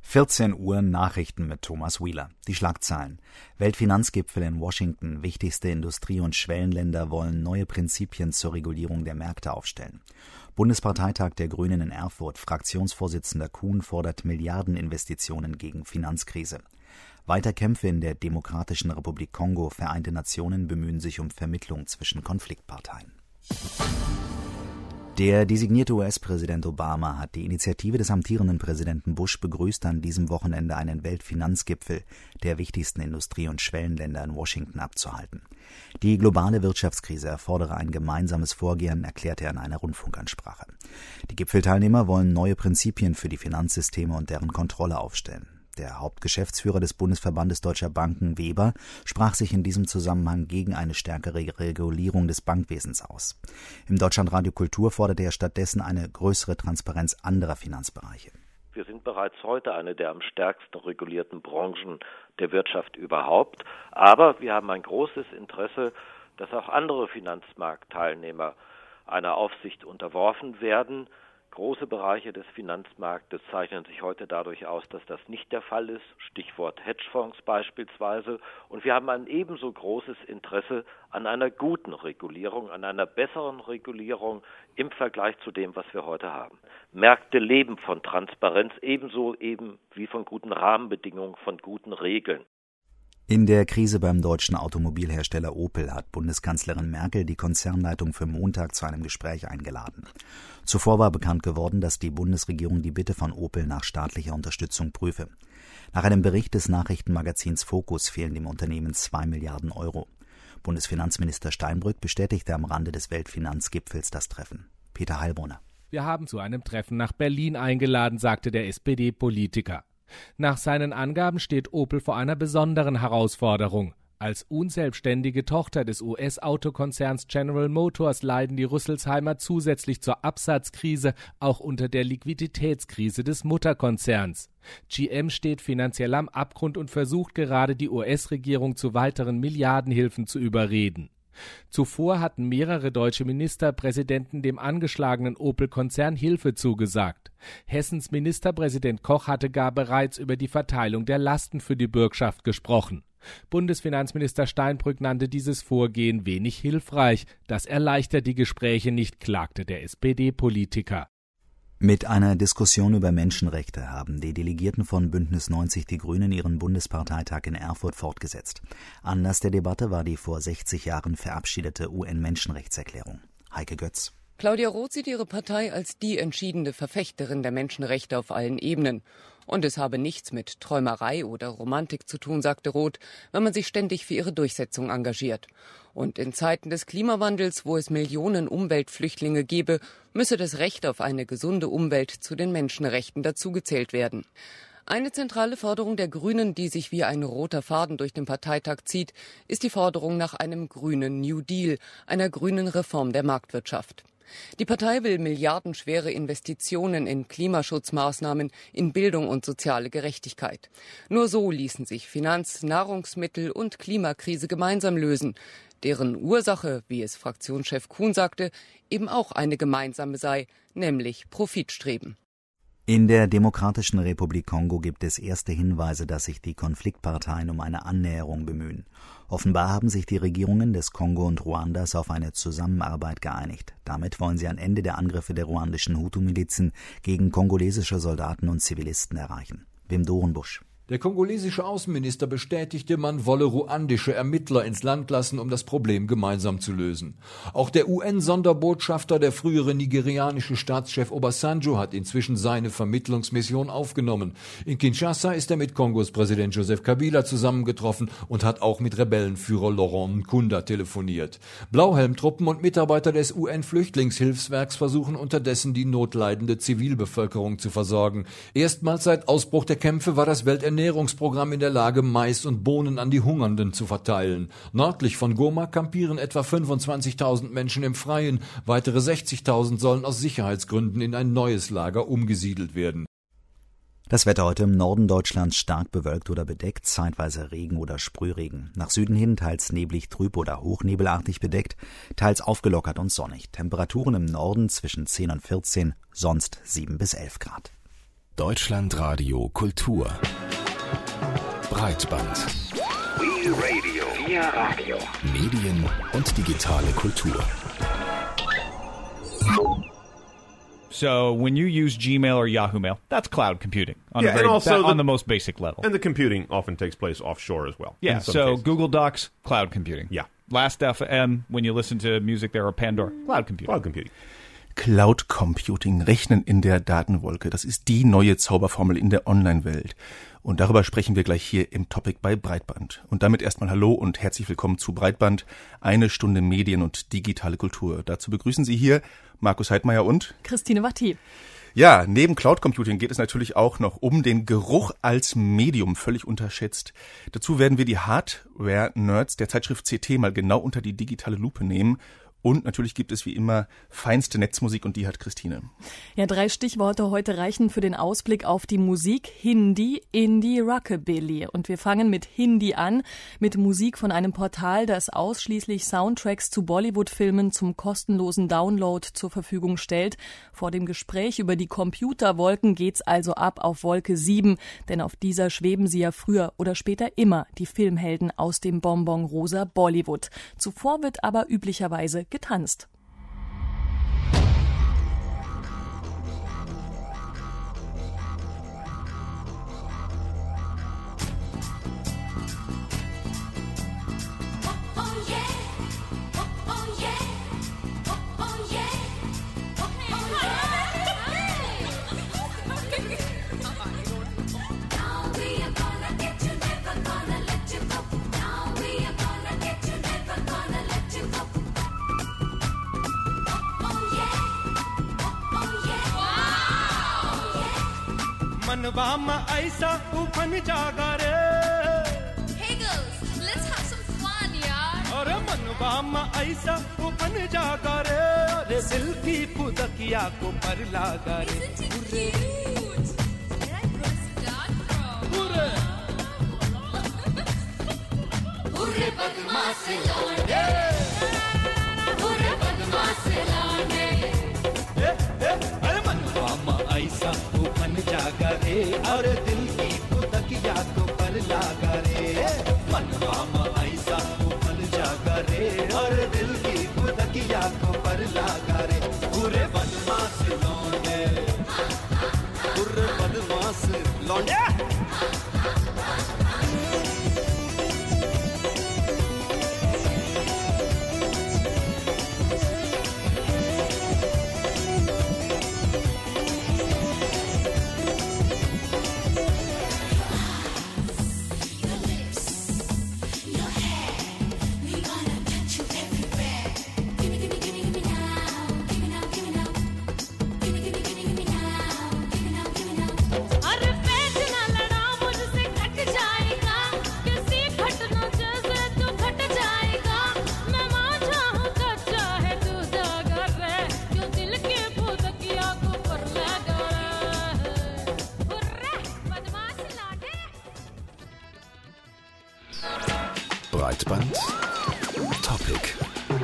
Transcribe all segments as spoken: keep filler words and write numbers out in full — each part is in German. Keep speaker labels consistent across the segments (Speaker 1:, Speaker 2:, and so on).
Speaker 1: vierzehn Uhr Nachrichten mit Thomas Wheeler. Die Schlagzeilen. Weltfinanzgipfel in Washington. Wichtigste Industrie- und Schwellenländer wollen neue Prinzipien zur Regulierung der Märkte aufstellen. Bundesparteitag der Grünen in Erfurt. Fraktionsvorsitzender Kuhn fordert Milliardeninvestitionen gegen Finanzkrise. Weiter Kämpfe in der Demokratischen Republik Kongo. Vereinte Nationen bemühen sich um Vermittlung zwischen Konfliktparteien. Der designierte U S-Präsident Obama hat die Initiative des amtierenden Präsidenten Bush begrüßt, an diesem Wochenende einen Weltfinanzgipfel der wichtigsten Industrie- und Schwellenländer in Washington abzuhalten. Die globale Wirtschaftskrise erfordere ein gemeinsames Vorgehen, erklärte er in einer Rundfunkansprache. Die Gipfelteilnehmer wollen neue Prinzipien für die Finanzsysteme und deren Kontrolle aufstellen. Der Hauptgeschäftsführer des Bundesverbandes Deutscher Banken, Weber, sprach sich in diesem Zusammenhang gegen eine stärkere Regulierung des Bankwesens aus. Im Deutschlandradio Kultur forderte er stattdessen eine größere Transparenz anderer Finanzbereiche.
Speaker 2: Wir sind bereits heute eine der am stärksten regulierten Branchen der Wirtschaft überhaupt. Aber wir haben ein großes Interesse, dass auch andere Finanzmarktteilnehmer einer Aufsicht unterworfen werden. Große Bereiche des Finanzmarktes zeichnen sich heute dadurch aus, dass das nicht der Fall ist. Stichwort Hedgefonds beispielsweise. Und wir haben ein ebenso großes Interesse an einer guten Regulierung, an einer besseren Regulierung im Vergleich zu dem, was wir heute haben. Märkte leben von Transparenz, ebenso eben wie von guten Rahmenbedingungen, von guten Regeln.
Speaker 1: In der Krise beim deutschen Automobilhersteller Opel hat Bundeskanzlerin Merkel die Konzernleitung für Montag zu einem Gespräch eingeladen. Zuvor war bekannt geworden, dass die Bundesregierung die Bitte von Opel nach staatlicher Unterstützung prüfe. Nach einem Bericht des Nachrichtenmagazins Focus fehlen dem Unternehmen zwei Milliarden Euro. Bundesfinanzminister Steinbrück bestätigte am Rande des Weltfinanzgipfels das Treffen. Peter Heilbrunner.
Speaker 3: Wir haben zu einem Treffen nach Berlin eingeladen, sagte der S P D-Politiker. Nach seinen Angaben steht Opel vor einer besonderen Herausforderung. Als unselbstständige Tochter des U S-Autokonzerns General Motors leiden die Rüsselsheimer zusätzlich zur Absatzkrise auch unter der Liquiditätskrise des Mutterkonzerns. G M steht finanziell am Abgrund und versucht gerade, die U S-Regierung zu weiteren Milliardenhilfen zu überreden. Zuvor hatten mehrere deutsche Ministerpräsidenten dem angeschlagenen Opel-Konzern Hilfe zugesagt. Hessens Ministerpräsident Koch hatte gar bereits über die Verteilung der Lasten für die Bürgschaft gesprochen. Bundesfinanzminister Steinbrück nannte dieses Vorgehen wenig hilfreich. Das erleichtert die Gespräche nicht, klagte der S P D-Politiker.
Speaker 1: Mit einer Diskussion über Menschenrechte haben die Delegierten von Bündnis neunzig Die Grünen ihren Bundesparteitag in Erfurt fortgesetzt. Anlass der Debatte war die vor sechzig Jahren verabschiedete U N-Menschenrechtserklärung. Heike Götz.
Speaker 4: Claudia Roth sieht ihre Partei als die entschiedene Verfechterin der Menschenrechte auf allen Ebenen. Und es habe nichts mit Träumerei oder Romantik zu tun, sagte Roth, wenn man sich ständig für ihre Durchsetzung engagiert. Und in Zeiten des Klimawandels, wo es Millionen Umweltflüchtlinge gebe, müsse das Recht auf eine gesunde Umwelt zu den Menschenrechten dazugezählt werden. Eine zentrale Forderung der Grünen, die sich wie ein roter Faden durch den Parteitag zieht, ist die Forderung nach einem grünen New Deal, einer grünen Reform der Marktwirtschaft. Die Partei will milliardenschwere Investitionen in Klimaschutzmaßnahmen, in Bildung und soziale Gerechtigkeit. Nur so ließen sich Finanz-, Nahrungsmittel- und Klimakrise gemeinsam lösen, deren Ursache, wie es Fraktionschef Kuhn sagte, eben auch eine gemeinsame sei, nämlich Profitstreben.
Speaker 1: In der Demokratischen Republik Kongo gibt es erste Hinweise, dass sich die Konfliktparteien um eine Annäherung bemühen. Offenbar haben sich die Regierungen des Kongo und Ruandas auf eine Zusammenarbeit geeinigt. Damit wollen sie ein Ende der Angriffe der ruandischen Hutu-Milizen gegen kongolesische Soldaten und Zivilisten erreichen. Wim Dorenbusch.
Speaker 5: Der kongolesische Außenminister bestätigte, man wolle ruandische Ermittler ins Land lassen, um das Problem gemeinsam zu lösen. Auch der U N-Sonderbotschafter, der frühere nigerianische Staatschef Obasanjo, hat inzwischen seine Vermittlungsmission aufgenommen. In Kinshasa ist er mit Kongos Präsident Joseph Kabila zusammengetroffen und hat auch mit Rebellenführer Laurent Nkunda telefoniert. Blauhelmtruppen und Mitarbeiter des U N-Flüchtlingshilfswerks versuchen unterdessen, die notleidende Zivilbevölkerung zu versorgen. Erstmals seit Ausbruch der Kämpfe war das Welternährungsprogramm Ernährungsprogramm in der Lage, Mais und Bohnen an die Hungernden zu verteilen. Nördlich von Goma kampieren etwa fünfundzwanzigtausend Menschen im Freien. Weitere sechzigtausend sollen aus Sicherheitsgründen in ein neues Lager umgesiedelt werden.
Speaker 1: Das Wetter heute im Norden Deutschlands stark bewölkt oder bedeckt, zeitweise Regen oder Sprühregen. Nach Süden hin teils neblig, trüb oder hochnebelartig bedeckt, teils aufgelockert und sonnig. Temperaturen im Norden zwischen zehn und vierzehn, sonst sieben bis elf Grad.
Speaker 6: Deutschlandradio Kultur. Breitband.
Speaker 7: We Radio. Wir Radio.
Speaker 6: Medien und digitale Kultur.
Speaker 8: So when you use Gmail or Yahoo Mail, that's cloud computing on,
Speaker 9: yeah,
Speaker 8: a very,
Speaker 9: and also
Speaker 8: that,
Speaker 9: the,
Speaker 8: on the most basic level.
Speaker 9: And the computing often takes place offshore as well.
Speaker 8: Yeah, so
Speaker 9: cases.
Speaker 8: Google Docs, cloud computing.
Speaker 9: Yeah.
Speaker 8: Last F M, when you listen to music there, or Pandora, cloud computing.
Speaker 9: Cloud computing.
Speaker 10: Cloud Computing, Rechnen in der Datenwolke, das ist die neue Zauberformel in der Online-Welt. Und darüber sprechen wir gleich hier im Topic bei Breitband. Und damit erstmal Hallo und herzlich willkommen zu Breitband, eine Stunde Medien und digitale Kultur. Dazu begrüßen Sie hier Markus Heidmeier und
Speaker 11: Christine Watti.
Speaker 10: Ja, neben Cloud Computing geht es natürlich auch noch um den Geruch als Medium, völlig unterschätzt. Dazu werden wir die Hardware-Nerds der Zeitschrift C T mal genau unter die digitale Lupe nehmen. Und natürlich gibt es wie immer feinste Netzmusik und die hat Christine.
Speaker 11: Ja, drei Stichworte heute reichen für den Ausblick auf die Musik: Hindi, Indie, Rockabilly. Und wir fangen mit Hindi an, mit Musik von einem Portal, das ausschließlich Soundtracks zu Bollywood-Filmen zum kostenlosen Download zur Verfügung stellt. Vor dem Gespräch über die Computerwolken geht's also ab auf Wolke sieben, denn auf dieser schweben sie ja früher oder später immer, die Filmhelden aus dem Bonbon rosa Bollywood. Zuvor wird aber üblicherweise getanzt.
Speaker 12: मनवा में ऐसा उफन जागा रे
Speaker 13: Hey girls, let's have some fun, यार
Speaker 12: अरे मनवा में ऐसा उफन जागा रे अरे दिल की पुदकिया को पर लागा रे
Speaker 13: Isn't it cute? Where I start from?
Speaker 12: पूरे
Speaker 13: पूरे बदमाश लौंडे पूरे बदमाश लौंडे
Speaker 12: अरे मनवा में ऐसा उफन जागा रे और दिल की पुदकिया को पर लागा रे मनवा में ऐसा उफन जागा रे और दिल की पुदकिया को पर लागा रे पूरे बदमाश लौंडे पूरे बदमाश लौंडे
Speaker 6: Breitband Topic.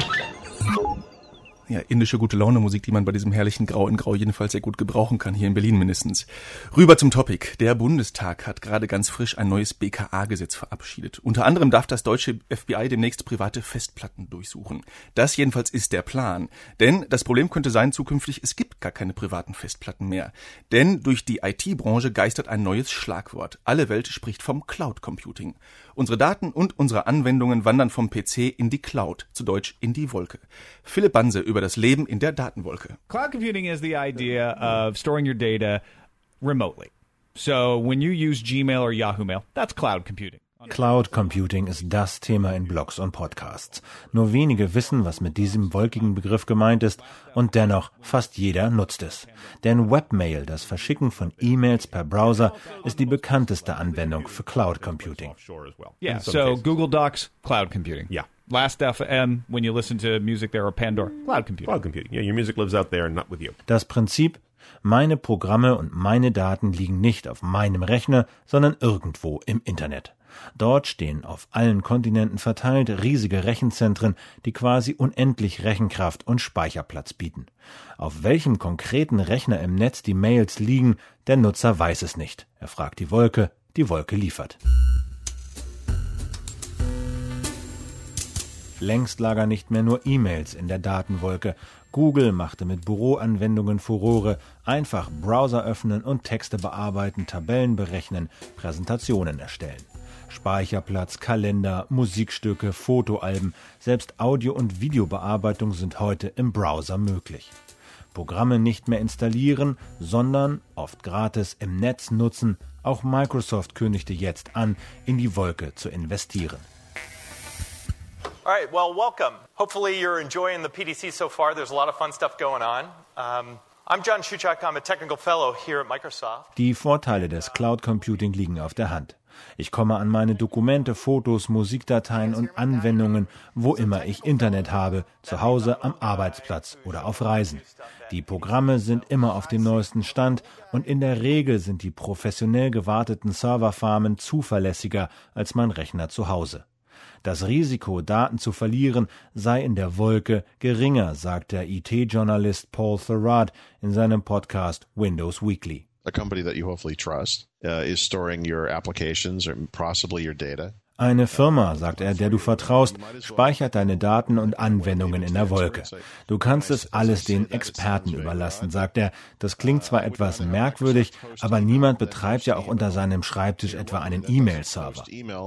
Speaker 10: Ja, indische gute Laune Musik, die man bei diesem herrlichen Grau in Grau jedenfalls sehr gut gebrauchen kann, hier in Berlin mindestens. Rüber zum Topic. Der Bundestag hat gerade ganz frisch ein neues B K A-Gesetz verabschiedet. Unter anderem darf das deutsche F B I demnächst private Festplatten durchsuchen. Das jedenfalls ist der Plan. Denn das Problem könnte sein zukünftig, es gibt gar keine privaten Festplatten mehr. Denn durch die I T-Branche geistert ein neues Schlagwort. Alle Welt spricht vom Cloud Computing. Unsere Daten und unsere Anwendungen wandern vom P C in die Cloud, zu Deutsch in die Wolke. Philipp Banse über das Leben in der Datenwolke.
Speaker 8: Cloud computing is the idea of storing your data remotely. So when you use Gmail or Yahoo Mail, that's cloud computing.
Speaker 14: Cloud Computing ist das Thema in Blogs und Podcasts. Nur wenige wissen, was mit diesem wolkigen Begriff gemeint ist, und dennoch fast jeder nutzt es. Denn Webmail, das Verschicken von E-Mails per Browser, ist die bekannteste Anwendung für Cloud Computing.
Speaker 8: Yeah, so Google Docs, cloud computing.
Speaker 9: Yeah.
Speaker 8: Last F M, when you listen to music there, or Pandora, cloud computing.
Speaker 9: Cloud computing. Yeah, your music lives out there and not with you.
Speaker 14: Das Prinzip: Meine Programme und meine Daten liegen nicht auf meinem Rechner, sondern irgendwo im Internet. Dort stehen auf allen Kontinenten verteilt riesige Rechenzentren, die quasi unendlich Rechenkraft und Speicherplatz bieten. Auf welchem konkreten Rechner im Netz die Mails liegen, der Nutzer weiß es nicht. Er fragt die Wolke, die Wolke liefert. Längst lagern nicht mehr nur E-Mails in der Datenwolke. Google machte mit Büroanwendungen Furore. Einfach Browser öffnen und Texte bearbeiten, Tabellen berechnen, Präsentationen erstellen. Speicherplatz, Kalender, Musikstücke, Fotoalben, selbst Audio- und Videobearbeitung sind heute im Browser möglich. Programme nicht mehr installieren, sondern, oft gratis, im Netz nutzen. Auch Microsoft kündigte jetzt an, in die Wolke zu investieren.
Speaker 15: All right, well, welcome. Hopefully you're enjoying the P D C so far. There's a lot of fun stuff going on. Um, I'm John Shuchak. I'm a technical fellow here at Microsoft.
Speaker 14: Die Vorteile des Cloud Computing liegen auf der Hand. Ich komme an meine Dokumente, Fotos, Musikdateien und Anwendungen, wo immer ich Internet habe, zu Hause, am Arbeitsplatz oder auf Reisen. Die Programme sind immer auf dem neuesten Stand und in der Regel sind die professionell gewarteten Serverfarmen zuverlässiger als mein Rechner zu Hause. Das Risiko, Daten zu verlieren, sei in der Wolke geringer, sagt der I T-Journalist Paul Thurrott in seinem Podcast Windows Weekly.
Speaker 16: A company that you hopefully trust uh, is storing your applications or possibly your data.
Speaker 14: Eine Firma, sagt er, der du vertraust, speichert deine Daten und Anwendungen in der Wolke. Du kannst es alles den Experten überlassen, sagt er. Das klingt zwar etwas merkwürdig, aber niemand betreibt ja auch unter seinem Schreibtisch etwa einen E-Mail-Server.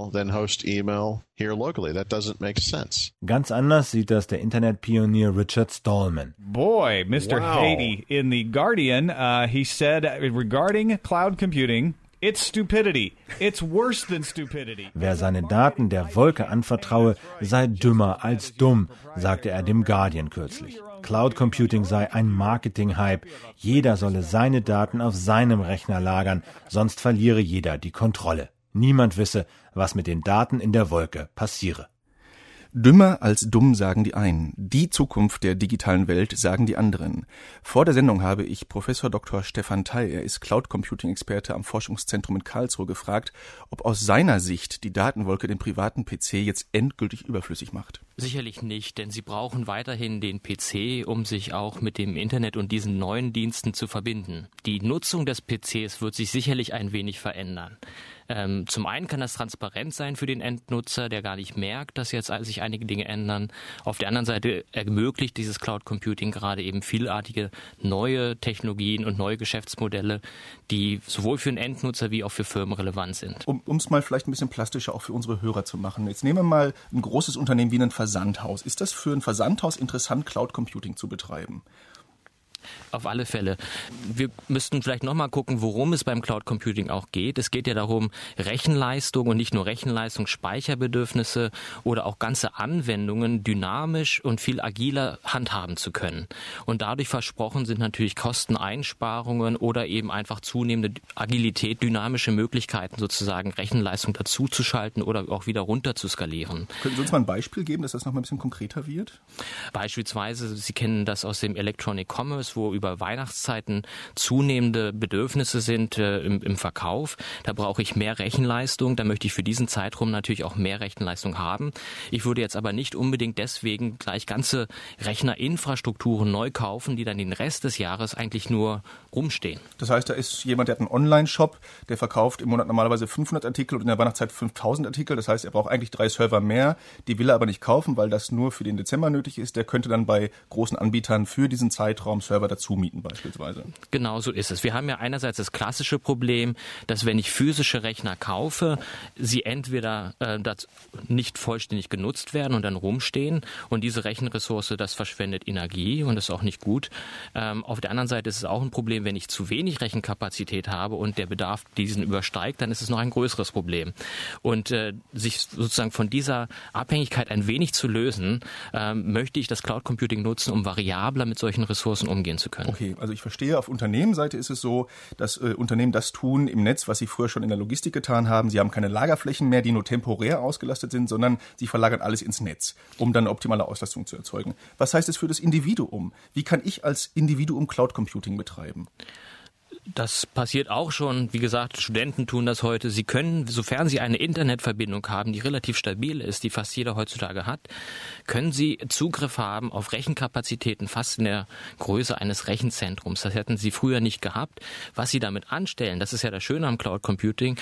Speaker 14: Ganz anders sieht das der Internetpionier Richard Stallman.
Speaker 8: Boy, Mister Wow. Haiti in The Guardian, uh, he said regarding cloud computing, it's stupidity. It's worse than stupidity.
Speaker 14: Wer seine Daten der Wolke anvertraue, sei dümmer als dumm, sagte er dem Guardian kürzlich. Cloud Computing sei ein Marketing-Hype. Jeder solle seine Daten auf seinem Rechner lagern, sonst verliere jeder die Kontrolle. Niemand wisse, was mit den Daten in der Wolke passiere.
Speaker 10: Dümmer als dumm, sagen die einen. Die Zukunft der digitalen Welt, sagen die anderen. Vor der Sendung habe ich Professor Doktor Stefan They, er ist Cloud-Computing-Experte am Forschungszentrum in Karlsruhe, gefragt, ob aus seiner Sicht die Datenwolke den privaten P C jetzt endgültig überflüssig macht.
Speaker 17: Sicherlich nicht, denn Sie brauchen weiterhin den P C, um sich auch mit dem Internet und diesen neuen Diensten zu verbinden. Die Nutzung des P Cs wird sich sicherlich ein wenig verändern. Ähm, zum einen kann das transparent sein für den Endnutzer, der gar nicht merkt, dass jetzt sich einige Dinge ändern. Auf der anderen Seite ermöglicht dieses Cloud Computing gerade eben vielartige neue Technologien und neue Geschäftsmodelle, die sowohl für den Endnutzer wie auch für Firmen relevant sind.
Speaker 10: Um es mal vielleicht ein bisschen plastischer auch für unsere Hörer zu machen. Jetzt nehmen wir mal ein großes Unternehmen wie ein Versandhaus. Ist das für ein Versandhaus interessant, Cloud Computing zu betreiben?
Speaker 17: Auf alle Fälle. Wir müssten vielleicht nochmal gucken, worum es beim Cloud Computing auch geht. Es geht ja darum, Rechenleistung und nicht nur Rechenleistung, Speicherbedürfnisse oder auch ganze Anwendungen dynamisch und viel agiler handhaben zu können. Und dadurch versprochen sind natürlich Kosteneinsparungen oder eben einfach zunehmende Agilität, dynamische Möglichkeiten sozusagen Rechenleistung dazuzuschalten oder auch wieder runter zu skalieren.
Speaker 10: Können Sie uns mal ein Beispiel geben, dass das nochmal ein bisschen konkreter wird?
Speaker 17: Beispielsweise, Sie kennen das aus dem Electronic Commerce, wo über Weihnachtszeiten zunehmende Bedürfnisse sind äh, im, im Verkauf. Da brauche ich mehr Rechenleistung. Da möchte ich für diesen Zeitraum natürlich auch mehr Rechenleistung haben. Ich würde jetzt aber nicht unbedingt deswegen gleich ganze Rechnerinfrastrukturen neu kaufen, die dann den Rest des Jahres eigentlich nur rumstehen.
Speaker 10: Das heißt, da ist jemand, der hat einen Online-Shop, der verkauft im Monat normalerweise fünfhundert Artikel und in der Weihnachtszeit fünftausend Artikel. Das heißt, er braucht eigentlich drei Server mehr. Die will er aber nicht kaufen, weil das nur für den Dezember nötig ist. Der könnte dann bei großen Anbietern für diesen Zeitraum Server dazu mieten beispielsweise.
Speaker 17: Genau so ist es. Wir haben ja einerseits das klassische Problem, dass wenn ich physische Rechner kaufe, sie entweder äh, nicht vollständig genutzt werden und dann rumstehen und diese Rechenressource, das verschwendet Energie und das ist auch nicht gut. Ähm, auf der anderen Seite ist es auch ein Problem, wenn ich zu wenig Rechenkapazität habe und der Bedarf diesen übersteigt, dann ist es noch ein größeres Problem. Und äh, sich sozusagen von dieser Abhängigkeit ein wenig zu lösen, äh, möchte ich das Cloud Computing nutzen, um variabler mit solchen Ressourcen umgehen umgehen zu können.
Speaker 10: Okay, also ich verstehe, auf Unternehmensseite ist es so, dass äh, Unternehmen das tun im Netz, was sie früher schon in der Logistik getan haben. Sie haben keine Lagerflächen mehr, die nur temporär ausgelastet sind, sondern sie verlagern alles ins Netz, um dann optimale Auslastung zu erzeugen. Was heißt es für das Individuum? Wie kann ich als Individuum Cloud Computing betreiben?
Speaker 17: Das passiert auch schon. Wie gesagt, Studenten tun das heute. Sie können, sofern sie eine Internetverbindung haben, die relativ stabil ist, die fast jeder heutzutage hat, können sie Zugriff haben auf Rechenkapazitäten fast in der Größe eines Rechenzentrums. Das hätten sie früher nicht gehabt. Was sie damit anstellen, das ist ja das Schöne am Cloud Computing,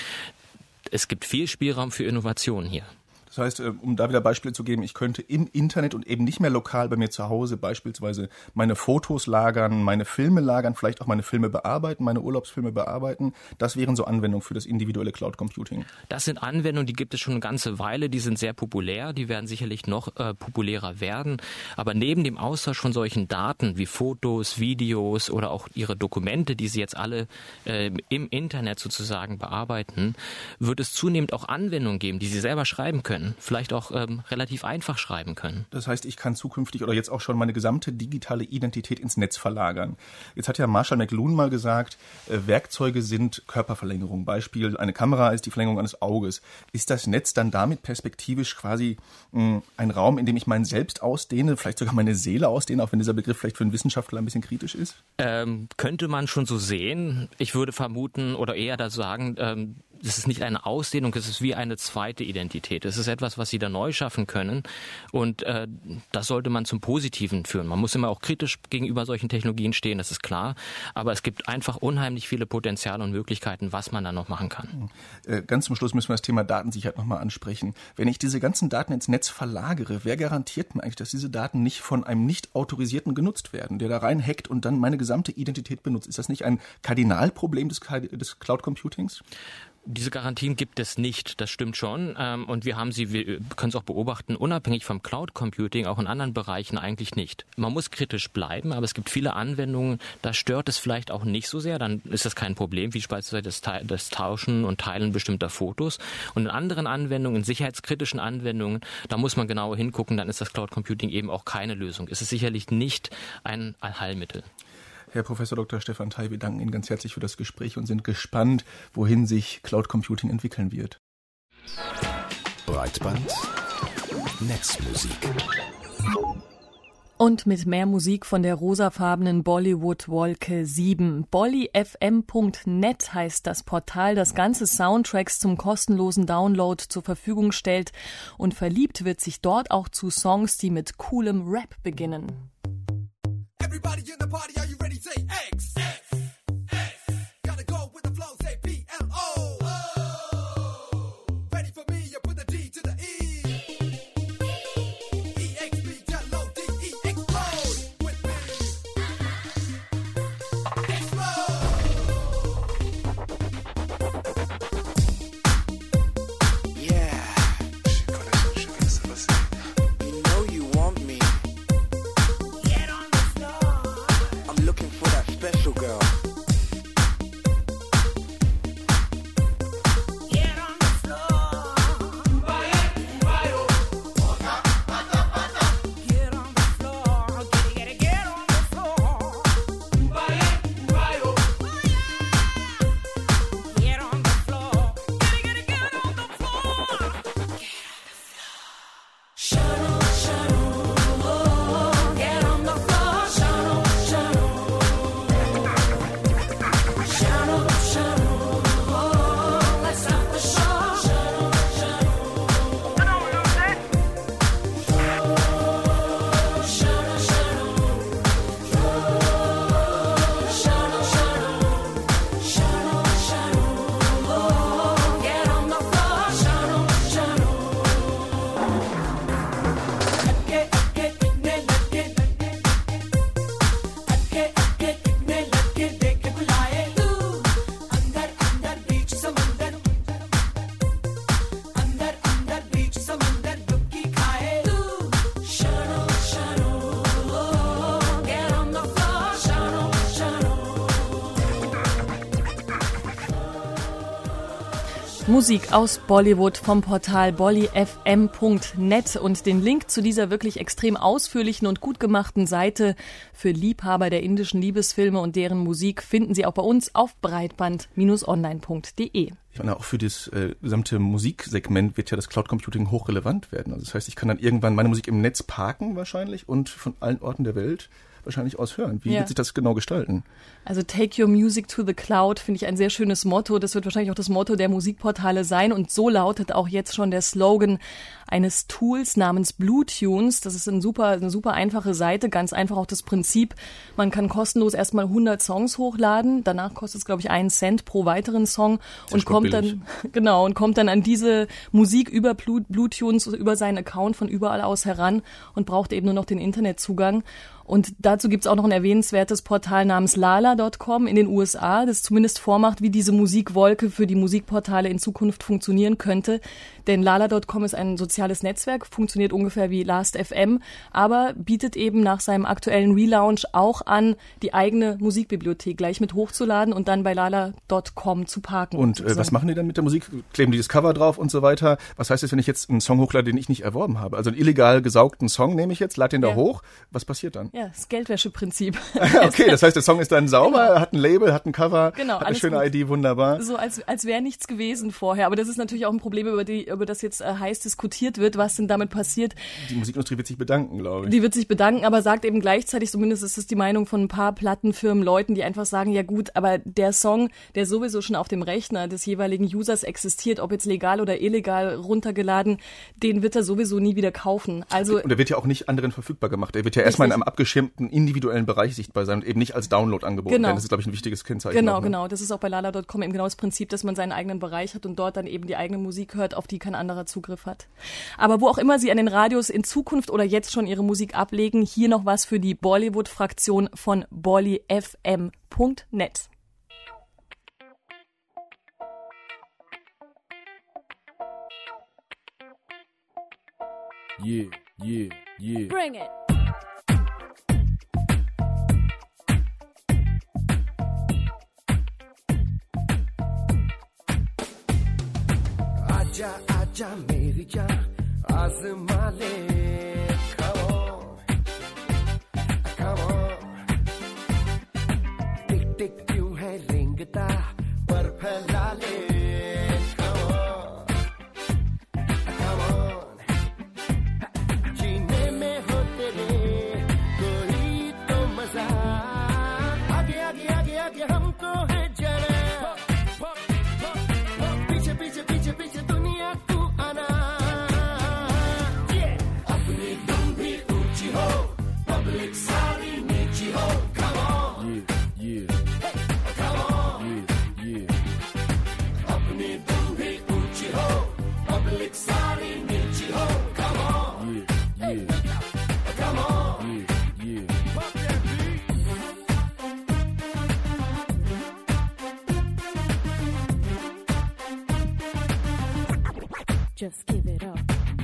Speaker 17: es gibt viel Spielraum für Innovationen hier.
Speaker 10: Das heißt, um da wieder Beispiele zu geben, ich könnte im Internet und eben nicht mehr lokal bei mir zu Hause beispielsweise meine Fotos lagern, meine Filme lagern, vielleicht auch meine Filme bearbeiten, meine Urlaubsfilme bearbeiten. Das wären so Anwendungen für das individuelle Cloud Computing.
Speaker 17: Das sind Anwendungen, die gibt es schon eine ganze Weile, die sind sehr populär, die werden sicherlich noch äh, populärer werden. Aber neben dem Austausch von solchen Daten wie Fotos, Videos oder auch Ihre Dokumente, die Sie jetzt alle äh, im Internet sozusagen bearbeiten, wird es zunehmend auch Anwendungen geben, die Sie selber schreiben können. Vielleicht auch ähm, relativ einfach schreiben können.
Speaker 10: Das heißt, ich kann zukünftig oder jetzt auch schon meine gesamte digitale Identität ins Netz verlagern. Jetzt hat ja Marshall McLuhan mal gesagt, äh, Werkzeuge sind Körperverlängerung. Beispiel, eine Kamera ist die Verlängerung eines Auges. Ist das Netz dann damit perspektivisch quasi mh, ein Raum, in dem ich mein Selbst ausdehne, vielleicht sogar meine Seele ausdehne, auch wenn dieser Begriff vielleicht für einen Wissenschaftler ein bisschen kritisch ist?
Speaker 17: Ähm, könnte man schon so sehen. Ich würde vermuten oder eher da sagen, ähm, es ist nicht eine Ausdehnung, es ist wie eine zweite Identität. Es ist etwas, was Sie da neu schaffen können und äh, das sollte man zum Positiven führen. Man muss immer auch kritisch gegenüber solchen Technologien stehen, das ist klar, aber es gibt einfach unheimlich viele Potenziale und Möglichkeiten, was man da noch machen kann.
Speaker 10: Äh, ganz zum Schluss müssen wir das Thema Datensicherheit nochmal ansprechen. Wenn ich diese ganzen Daten ins Netz verlagere, wer garantiert mir eigentlich, dass diese Daten nicht von einem Nicht-Autorisierten genutzt werden, der da reinhackt und dann meine gesamte Identität benutzt? Ist das nicht ein Kardinalproblem des, des Cloud Computings?
Speaker 17: Diese Garantien gibt es nicht, das stimmt schon. Und wir haben sie, wir können es auch beobachten, unabhängig vom Cloud Computing, auch in anderen Bereichen eigentlich nicht. Man muss kritisch bleiben, aber es gibt viele Anwendungen, da stört es vielleicht auch nicht so sehr, dann ist das kein Problem, wie beispielsweise das, das Tauschen und Teilen bestimmter Fotos. Und in anderen Anwendungen, in sicherheitskritischen Anwendungen, da muss man genauer hingucken, dann ist das Cloud Computing eben auch keine Lösung. Es ist sicherlich nicht ein Allheilmittel.
Speaker 10: Herr Professor Doktor Stefan They, wir danken Ihnen ganz herzlich für das Gespräch und sind gespannt, wohin sich Cloud Computing entwickeln wird.
Speaker 6: Breitband, Netzmusik.
Speaker 11: Und mit mehr Musik von der rosafarbenen Bollywood-Wolke sieben. bolly f m punkt net heißt das Portal, das ganze Soundtracks zum kostenlosen Download zur Verfügung stellt. Und verliebt wird sich dort auch zu Songs, die mit coolem Rap beginnen.
Speaker 12: Everybody in the party, are you ready? Say X. X. X. Gotta go with the flow, say P L O. Oh. Ready for me, you put the D to the E. E X P, L O D E, explode with me. Explode. Yeah. You know you want me. Special girl.
Speaker 11: Musik aus Bollywood vom Portal bolly f m punkt net und den Link zu dieser wirklich extrem ausführlichen und gut gemachten Seite für Liebhaber der indischen Liebesfilme und deren Musik finden Sie auch bei uns auf breitband Bindestrich online punkt de.
Speaker 10: Ich meine, auch für das äh, gesamte Musiksegment wird ja das Cloud Computing hochrelevant werden. Also das heißt, ich kann dann irgendwann meine Musik im Netz parken wahrscheinlich und von allen Orten der Welt wahrscheinlich aus hören. Wie
Speaker 11: ja.
Speaker 10: wird sich das genau gestalten?
Speaker 11: Also Take Your Music to the Cloud finde ich ein sehr schönes Motto. Das wird wahrscheinlich auch das Motto der Musikportale sein. Und so lautet auch jetzt schon der Slogan eines Tools namens Bluetunes. Das ist ein super, eine super einfache Seite. Ganz einfach auch das Prinzip. Man kann kostenlos erstmal hundert Songs hochladen. Danach kostet es, glaube ich, einen Cent pro weiteren Song.
Speaker 10: Das
Speaker 11: und kommt dann, genau, und kommt dann an diese Musik über Bluetunes, über seinen Account von überall aus heran und braucht eben nur noch den Internetzugang. Und dazu gibt's auch noch ein erwähnenswertes Portal namens lala Punkt com in den U S A, das zumindest vormacht, wie diese Musikwolke für die Musikportale in Zukunft funktionieren könnte. Denn lala Punkt com ist ein soziales Netzwerk, funktioniert ungefähr wie Last Punkt f m, aber bietet eben nach seinem aktuellen Relaunch auch an, die eigene Musikbibliothek gleich mit hochzuladen und dann bei lala Punkt com zu parken.
Speaker 10: Und äh, was machen die dann mit der Musik? Kleben die das Cover drauf und so weiter? Was heißt das, wenn ich jetzt einen Song hochlade, den ich nicht erworben habe? Also einen illegal gesaugten Song nehme ich jetzt, lade den ja. da hoch. Was passiert dann?
Speaker 11: Ja, das Geldwäscheprinzip.
Speaker 10: Okay, das heißt, der Song ist dann sauber, genau. hat ein Label, hat ein Cover,
Speaker 11: genau,
Speaker 10: hat eine schöne gut. I D, wunderbar.
Speaker 11: So als als wäre nichts gewesen vorher. Aber das ist natürlich auch ein Problem, über, die, über das jetzt äh, heiß diskutiert wird, was denn damit passiert.
Speaker 10: Die Musikindustrie wird sich bedanken, glaube ich.
Speaker 11: Die wird sich bedanken, aber sagt eben gleichzeitig, zumindest ist es die Meinung von ein paar Plattenfirmen, Leuten, die einfach sagen, ja gut, aber der Song, der sowieso schon auf dem Rechner des jeweiligen Users existiert, ob jetzt legal oder illegal runtergeladen, den wird er sowieso nie wieder kaufen. Also
Speaker 10: und der wird ja auch nicht anderen verfügbar gemacht. Er wird ja erstmal in einem abgeschirmten, individuellen Bereich sichtbar sein und eben nicht als Download angeboten
Speaker 11: genau.
Speaker 10: werden. Das ist, glaube ich, ein wichtiges Kennzeichen.
Speaker 11: Genau,
Speaker 10: auch, ne?
Speaker 11: genau. Das ist auch bei lala Punkt com eben genau das Prinzip, dass man seinen eigenen Bereich hat und dort dann eben die eigene Musik hört, auf die kein anderer Zugriff hat. Aber wo auch immer Sie an den Radios in Zukunft oder jetzt schon Ihre Musik ablegen, hier noch was für die Bollywood-Fraktion von bolly f m punkt net.
Speaker 12: Yeah, yeah, yeah.
Speaker 13: Bring it.
Speaker 12: आजा आजा मेरी जान आज़मा ले come on come on टिक टिक क्यों है रिंगता पर फैला ले come on come on जीने में हो तेरे कोई तो मजा आगे आगे आगे आगे हमको है जरा पीछे पीछे पीछे पीछे दुनिया तू आना अपनी तुम भी ऊंची हो पब्लिक सारी नीची हो come on yeah yeah come on yeah yeah अपनी तुम भी ऊंची हो पब्लिक सारी नीची हो come on yeah yeah come on yeah yeah
Speaker 13: Just give it up.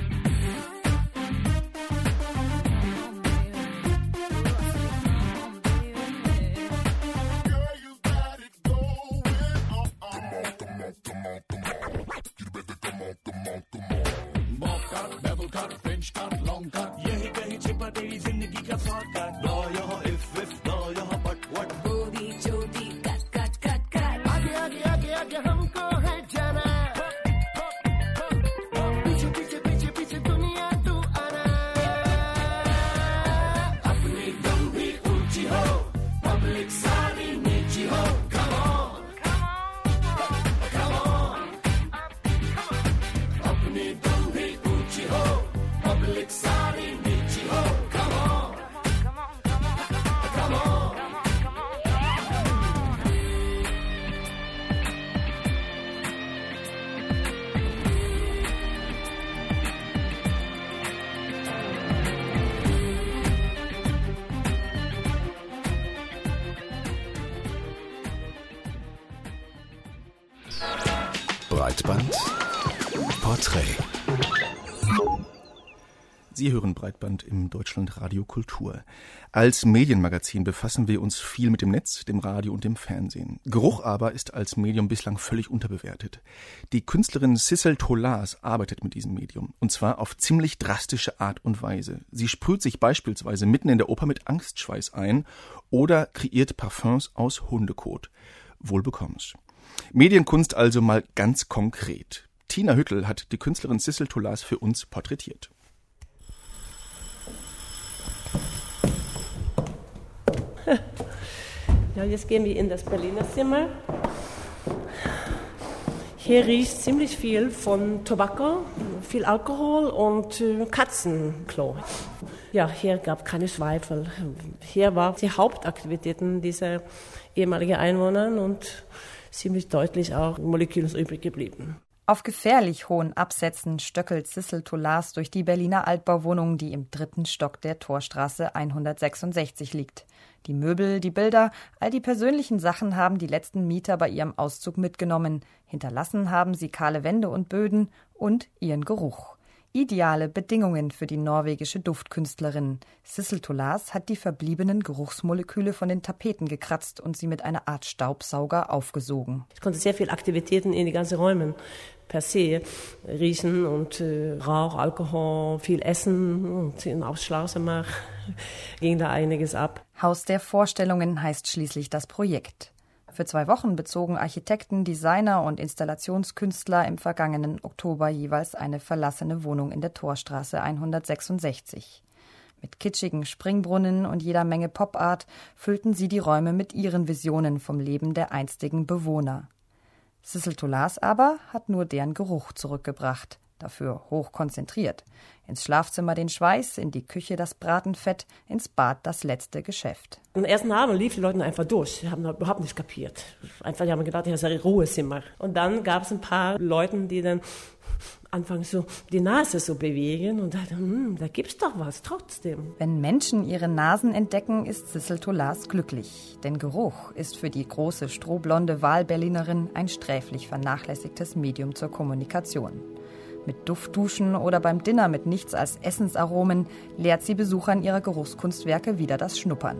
Speaker 12: आगे आगे आगे आगे हमको है जाना पीछे पीछे पीछे पीछे दुनिया तू आना अपनी तुम भी ऊंची हो पब्लिक सारी नीची हो come on come on अपनी तुम भी ऊंची हो पब्लिक सारी नीची हो come on come on
Speaker 6: Breitband Porträt.
Speaker 10: Sie hören Breitband im Deutschlandradio Kultur. Als Medienmagazin befassen wir uns viel mit dem Netz, dem Radio und dem Fernsehen. Geruch aber ist als Medium bislang völlig unterbewertet. Die Künstlerin Sissel Tolaas arbeitet mit diesem Medium, und zwar auf ziemlich drastische Art und Weise. Sie sprüht sich beispielsweise mitten in der Oper mit Angstschweiß ein oder kreiert Parfums aus Hundekot. Wohl bekommens. Medienkunst also mal ganz konkret. Tina Hüttel hat die Künstlerin Sissel Tolaas für uns porträtiert.
Speaker 18: Ja, jetzt gehen wir in das Berliner Zimmer. Hier riecht ziemlich viel von Tobacco, viel Alkohol und äh, Katzenklo. Ja, hier gab keine Zweifel. Hier waren die Hauptaktivitäten dieser ehemaligen Einwohner und ziemlich deutlich auch Moleküle übrig geblieben.
Speaker 19: Auf gefährlich hohen Absätzen stöckelt Sissel Tolaas durch die Berliner Altbauwohnung, die im dritten Stock der Torstraße hundertsechsundsechzig liegt. Die Möbel, die Bilder, all die persönlichen Sachen haben die letzten Mieter bei ihrem Auszug mitgenommen. Hinterlassen haben sie kahle Wände und Böden und ihren Geruch. Ideale Bedingungen für die norwegische Duftkünstlerin. Sissel Tolaas hat die verbliebenen Geruchsmoleküle von den Tapeten gekratzt und sie mit einer Art Staubsauger aufgesogen.
Speaker 18: Ich konnte sehr viele Aktivitäten in die ganzen Räume per se riechen und äh, Rauch, Alkohol, viel Essen und in Aufschlausemach ging da einiges ab.
Speaker 19: Haus der Vorstellungen heißt schließlich das Projekt. Für zwei Wochen bezogen Architekten, Designer und Installationskünstler im vergangenen Oktober jeweils eine verlassene Wohnung in der Torstraße hundertsechsundsechzig. Mit kitschigen Springbrunnen und jeder Menge Pop-Art füllten sie die Räume mit ihren Visionen vom Leben der einstigen Bewohner. Sissel Tolaas aber hat nur deren Geruch zurückgebracht, dafür hoch konzentriert. Ins Schlafzimmer den Schweiß, in die Küche das Bratenfett, ins Bad das letzte Geschäft.
Speaker 18: Am ersten Abend liefen die Leute einfach durch. Die haben überhaupt nicht kapiert. Einfach, die haben gedacht, das ist ein Ruhezimmer. Und dann gab es ein paar Leute, die dann anfangen so die Nase so bewegen und dachten, hm, da gibt's doch was trotzdem.
Speaker 19: Wenn Menschen ihre Nasen entdecken, ist Sissel Tolaas glücklich. Denn Geruch ist für die große strohblonde Wahlberlinerin ein sträflich vernachlässigtes Medium zur Kommunikation. Mit Duftduschen oder beim Dinner mit nichts als Essensaromen lehrt sie Besuchern ihrer Geruchskunstwerke wieder das Schnuppern.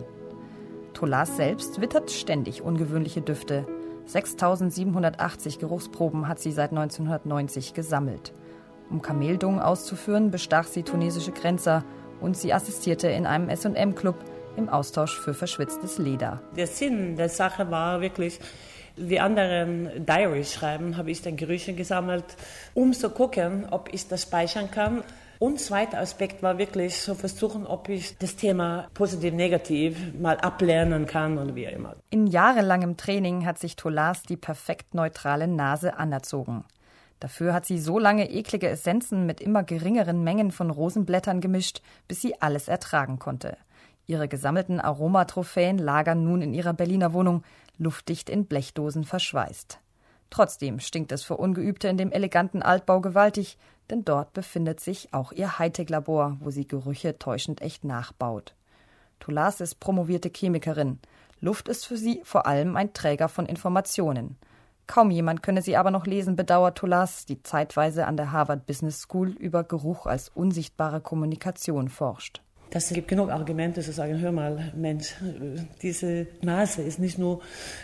Speaker 19: Tolaas selbst wittert ständig ungewöhnliche Düfte. sechstausendsiebenhundertachtzig Geruchsproben hat sie seit neunzehnhundertneunzig gesammelt. Um Kameldung auszuführen, bestach sie tunesische Grenzer und sie assistierte in einem S und M-Club im Austausch für verschwitztes Leder.
Speaker 18: Der Sinn der Sache war wirklich, wie anderen Diaries schreiben, habe ich dann Gerüche gesammelt, um zu gucken, ob ich das speichern kann. Und zweiter Aspekt war wirklich zu versuchen, ob ich das Thema positiv, negativ mal ablernen kann und wie immer.
Speaker 19: In jahrelangem Training hat sich Tolaas die perfekt neutrale Nase anerzogen. Dafür hat sie so lange eklige Essenzen mit immer geringeren Mengen von Rosenblättern gemischt, bis sie alles ertragen konnte. Ihre gesammelten Aromatrophäen lagern nun in ihrer Berliner Wohnung, luftdicht in Blechdosen verschweißt. Trotzdem stinkt es für Ungeübte in dem eleganten Altbau gewaltig, denn dort befindet sich auch ihr Hightech-Labor, wo sie Gerüche täuschend echt nachbaut. Tolaas ist promovierte Chemikerin. Luft ist für sie vor allem ein Träger von Informationen. Kaum jemand könne sie aber noch lesen, bedauert Tolaas, die zeitweise an der Harvard Business School über Geruch als unsichtbare Kommunikation forscht.
Speaker 18: Das gibt genug Argumente zu sagen, hör mal, Mensch, diese Nase ist nicht nur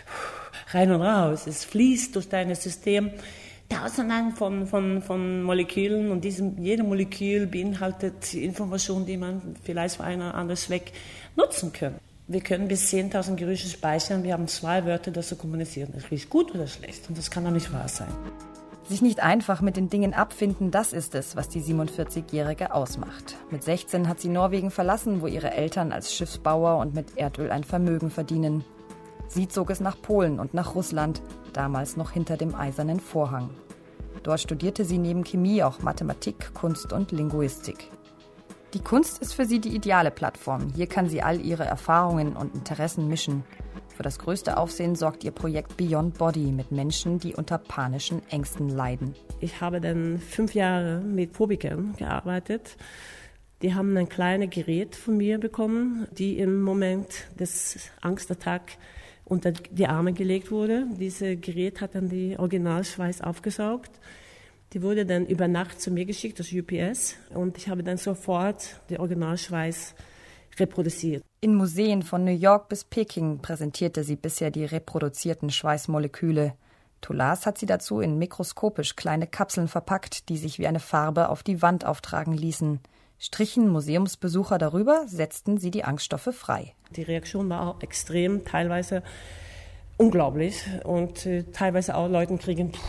Speaker 18: rein und raus, es fließt durch dein System tausenden von, von, von Molekülen und diesem, jede Molekül beinhaltet Informationen, die man vielleicht für einen oder anderen Zweck nutzen kann. Wir können bis zehntausend Gerüche speichern, wir haben zwei Wörter, das zu kommunizieren. Es riecht gut oder schlecht und das kann doch nicht wahr sein.
Speaker 19: Sich nicht einfach mit den Dingen abfinden, das ist es, was die siebenundvierzigjährige ausmacht. Mit sechzehn hat sie Norwegen verlassen, wo ihre Eltern als Schiffsbauer und mit Erdöl ein Vermögen verdienen. Sie zog es nach Polen und nach Russland, damals noch hinter dem eisernen Vorhang. Dort studierte sie neben Chemie auch Mathematik, Kunst und Linguistik. Die Kunst ist für sie die ideale Plattform. Hier kann sie all ihre Erfahrungen und Interessen mischen. Für das größte Aufsehen sorgt ihr Projekt Beyond Body mit Menschen, die unter panischen Ängsten leiden.
Speaker 18: Ich habe dann fünf Jahre mit Phobikern gearbeitet. Die haben ein kleines Gerät von mir bekommen, die im Moment des Angstattack unter die Arme gelegt wurde. Dieses Gerät hat dann die Originalschweiß aufgesaugt. Die wurde dann über Nacht zu mir geschickt, das U P S. Und ich habe dann sofort den Originalschweiß reproduziert.
Speaker 19: In Museen von New York bis Peking präsentierte sie bisher die reproduzierten Schweißmoleküle. Tolas hat sie dazu in mikroskopisch kleine Kapseln verpackt, die sich wie eine Farbe auf die Wand auftragen ließen. Strichen Museumsbesucher darüber, setzten sie die Angststoffe frei.
Speaker 18: Die Reaktion war auch extrem, teilweise unglaublich. Und äh, teilweise auch Leute kriegen pff,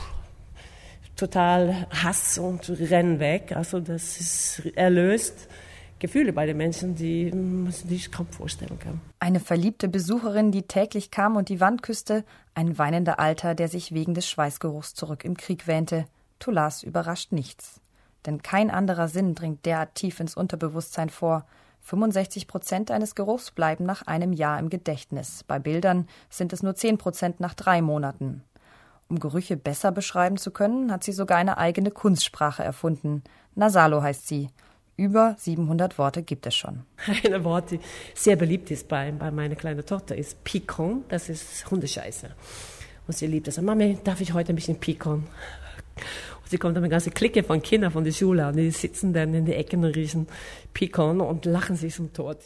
Speaker 18: total Hass und rennen weg. Also das ist erlöst Gefühle bei den Menschen, die man sich kaum vorstellen kann.
Speaker 19: Eine verliebte Besucherin, die täglich kam und die Wand küsste, ein weinender Alter, der sich wegen des Schweißgeruchs zurück im Krieg wähnte. Tolas überrascht nichts. Denn kein anderer Sinn dringt derart tief ins Unterbewusstsein vor. fünfundsechzig Prozent eines Geruchs bleiben nach einem Jahr im Gedächtnis. Bei Bildern sind es nur zehn Prozent nach drei Monaten. Um Gerüche besser beschreiben zu können, hat sie sogar eine eigene Kunstsprache erfunden. Nasalo heißt sie. Über siebenhundert Worte gibt es schon.
Speaker 18: Ein Wort, das sehr beliebt ist bei, bei meiner kleinen Tochter, ist Pikon. Das ist Hundescheiße. Und sie liebt das. Mami, darf ich heute ein bisschen Pikon? Und sie kommt dann eine ganze Clique von Kindern von der Schule und die sitzen dann in den Ecken und riechen Pikon und lachen sich zum Tod.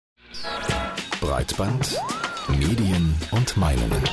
Speaker 6: Breitband, Medien und Meinungen.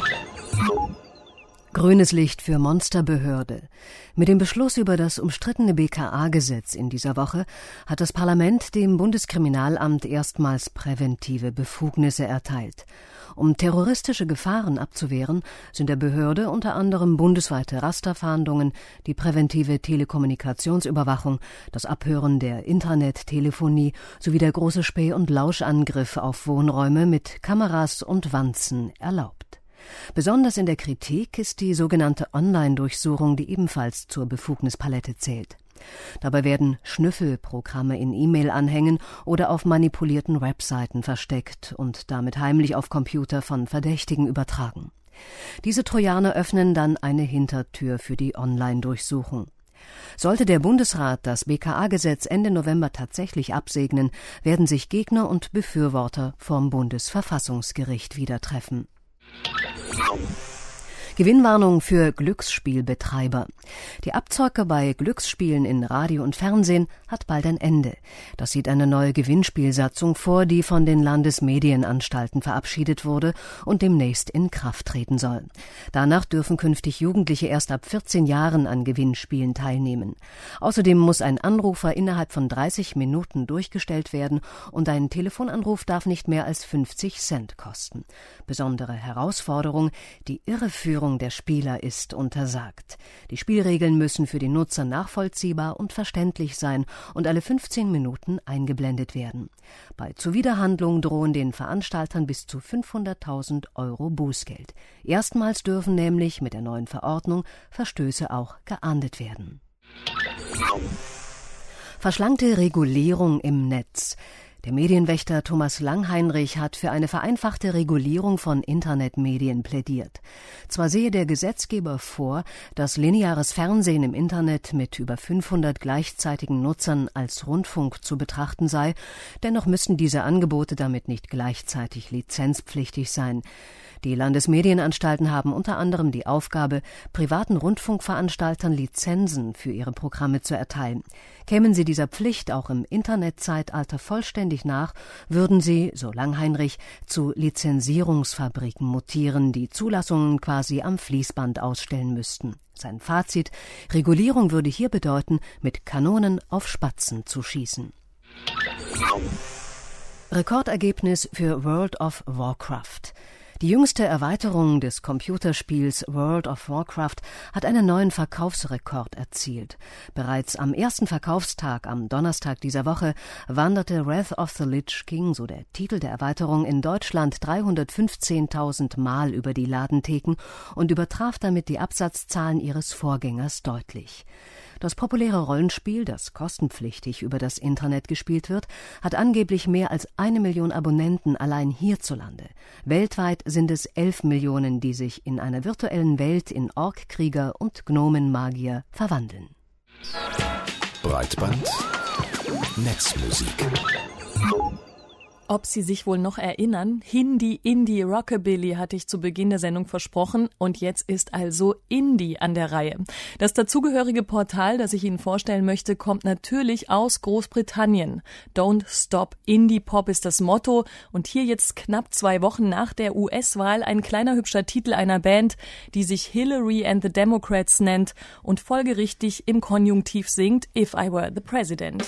Speaker 20: Grünes Licht für Monsterbehörde. Mit dem Beschluss über das umstrittene B K A-Gesetz in dieser Woche hat das Parlament dem Bundeskriminalamt erstmals präventive Befugnisse erteilt. Um terroristische Gefahren abzuwehren, sind der Behörde unter anderem bundesweite Rasterfahndungen, die präventive Telekommunikationsüberwachung, das Abhören der Internettelefonie sowie der große Späh- und Lauschangriff auf Wohnräume mit Kameras und Wanzen erlaubt. Besonders in der Kritik ist die sogenannte Online-Durchsuchung, die ebenfalls zur Befugnispalette zählt. Dabei werden Schnüffelprogramme in E-Mail-Anhängen oder auf manipulierten Webseiten versteckt und damit heimlich auf Computer von Verdächtigen übertragen. Diese Trojaner öffnen dann eine Hintertür für die Online-Durchsuchung. Sollte der Bundesrat das B K A-Gesetz Ende November tatsächlich absegnen, werden sich Gegner und Befürworter vorm Bundesverfassungsgericht wieder treffen. Gewinnwarnung für Glücksspielbetreiber. Die Abzocke bei Glücksspielen in Radio und Fernsehen hat bald ein Ende. Das sieht eine neue Gewinnspielsatzung vor, die von den Landesmedienanstalten verabschiedet wurde und demnächst in Kraft treten soll. Danach dürfen künftig Jugendliche erst ab vierzehn Jahren an Gewinnspielen teilnehmen. Außerdem muss ein Anrufer innerhalb von dreißig Minuten durchgestellt werden und ein Telefonanruf darf nicht mehr als fünfzig Cent kosten. Besondere Herausforderung, die Irreführung der Spieler ist untersagt. Die Spielregeln müssen für die Nutzer nachvollziehbar und verständlich sein und alle fünfzehn Minuten eingeblendet werden. Bei Zuwiderhandlung drohen den Veranstaltern bis zu fünfhunderttausend Euro Bußgeld. Erstmals dürfen nämlich mit der neuen Verordnung Verstöße auch geahndet werden. Verschlankte Regulierung im Netz. Der Medienwächter Thomas Langheinrich hat für eine vereinfachte Regulierung von Internetmedien plädiert. Zwar sehe der Gesetzgeber vor, dass lineares Fernsehen im Internet mit über fünfhundert gleichzeitigen Nutzern als Rundfunk zu betrachten sei, dennoch müssten diese Angebote damit nicht gleichzeitig lizenzpflichtig sein. Die Landesmedienanstalten haben unter anderem die Aufgabe, privaten Rundfunkveranstaltern Lizenzen für ihre Programme zu erteilen. Kämen sie dieser Pflicht auch im Internetzeitalter vollständig nach, würden sie, so Langheinrich, zu Lizenzierungsfabriken mutieren, die Zulassungen quasi am Fließband ausstellen müssten. Sein Fazit: Regulierung würde hier bedeuten, mit Kanonen auf Spatzen zu schießen. Rekordergebnis für World of Warcraft. Die jüngste Erweiterung des Computerspiels World of Warcraft hat einen neuen Verkaufsrekord erzielt. Bereits am ersten Verkaufstag, am Donnerstag dieser Woche, wanderte Wrath of the Lich King, so der Titel der Erweiterung, in Deutschland dreihundertfünfzehntausend Mal über die Ladentheken und übertraf damit die Absatzzahlen ihres Vorgängers deutlich. Das populäre Rollenspiel, das kostenpflichtig über das Internet gespielt wird, hat angeblich mehr als eine Million Abonnenten allein hierzulande. Weltweit sind es elf Millionen, die sich in einer virtuellen Welt in Orkkrieger und Gnomenmagier verwandeln.
Speaker 6: Breitband, Netzmusik.
Speaker 11: Ob Sie sich wohl noch erinnern, Hindi, Indie, Rockabilly hatte ich zu Beginn der Sendung versprochen und jetzt ist also Indie an der Reihe. Das dazugehörige Portal, das ich Ihnen vorstellen möchte, kommt natürlich aus Großbritannien. Don't Stop Indie Pop ist das Motto und hier jetzt knapp zwei Wochen nach der U S-Wahl ein kleiner hübscher Titel einer Band, die sich Hillary and the Democrats nennt und folgerichtig im Konjunktiv singt If I Were the President.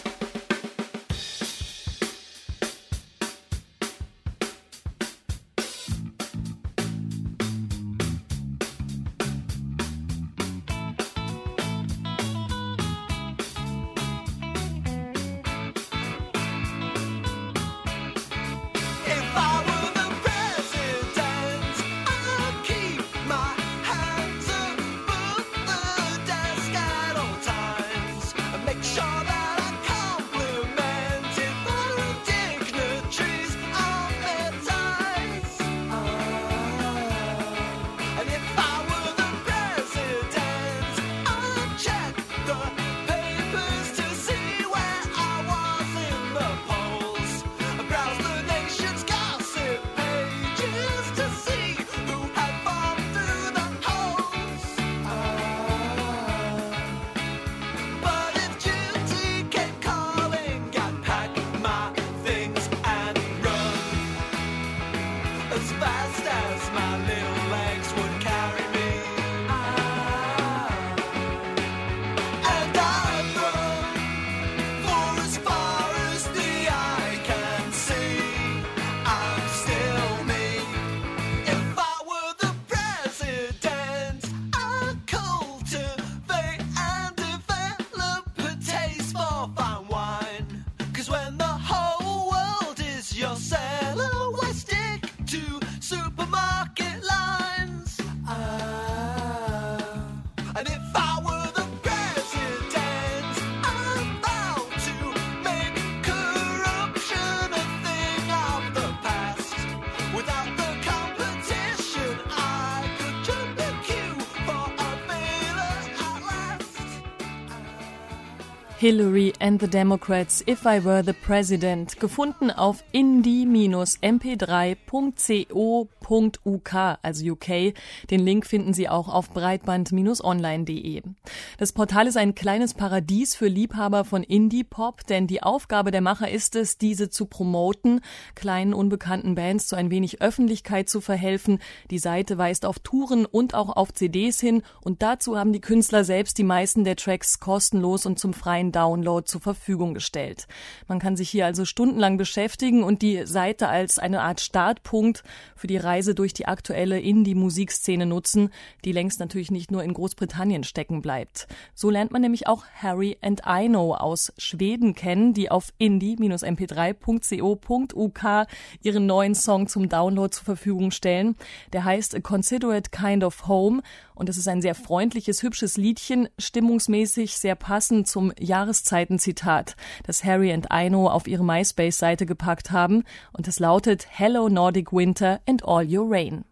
Speaker 11: Hillary and the Democrats, If I Were the President, gefunden auf indie M P drei Punkt co Punkt U K, also U K. Den Link finden Sie auch auf breitband online Punkt de. Das Portal ist ein kleines Paradies für Liebhaber von Indie-Pop, denn die Aufgabe der Macher ist es, diese zu promoten, kleinen unbekannten Bands zu ein wenig Öffentlichkeit zu verhelfen. Die Seite weist auf Touren und auch auf C Ds hin und dazu haben die Künstler selbst die meisten der Tracks kostenlos und zum freien Download zur Verfügung gestellt. Man kann sich hier also stundenlang beschäftigen und die Seite als eine Art Startpunkt für die Reise durch die aktuelle Indie-Musikszene nutzen, die längst natürlich nicht nur in Großbritannien stecken bleibt. So lernt man nämlich auch Harry and Aino aus Schweden kennen, die auf indie M P drei Punkt co Punkt U K ihren neuen Song zum Download zur Verfügung stellen. Der heißt A Considerate Kind of Home und es ist ein sehr freundliches, hübsches Liedchen, stimmungsmäßig sehr passend zum Jahreszeitenzitat, das Harry and Aino auf ihre MySpace-Seite gepackt haben und es lautet Hello Nordic Winter and all your rain.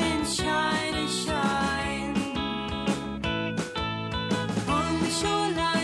Speaker 12: Shoreline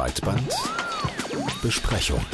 Speaker 6: Breitband Besprechung.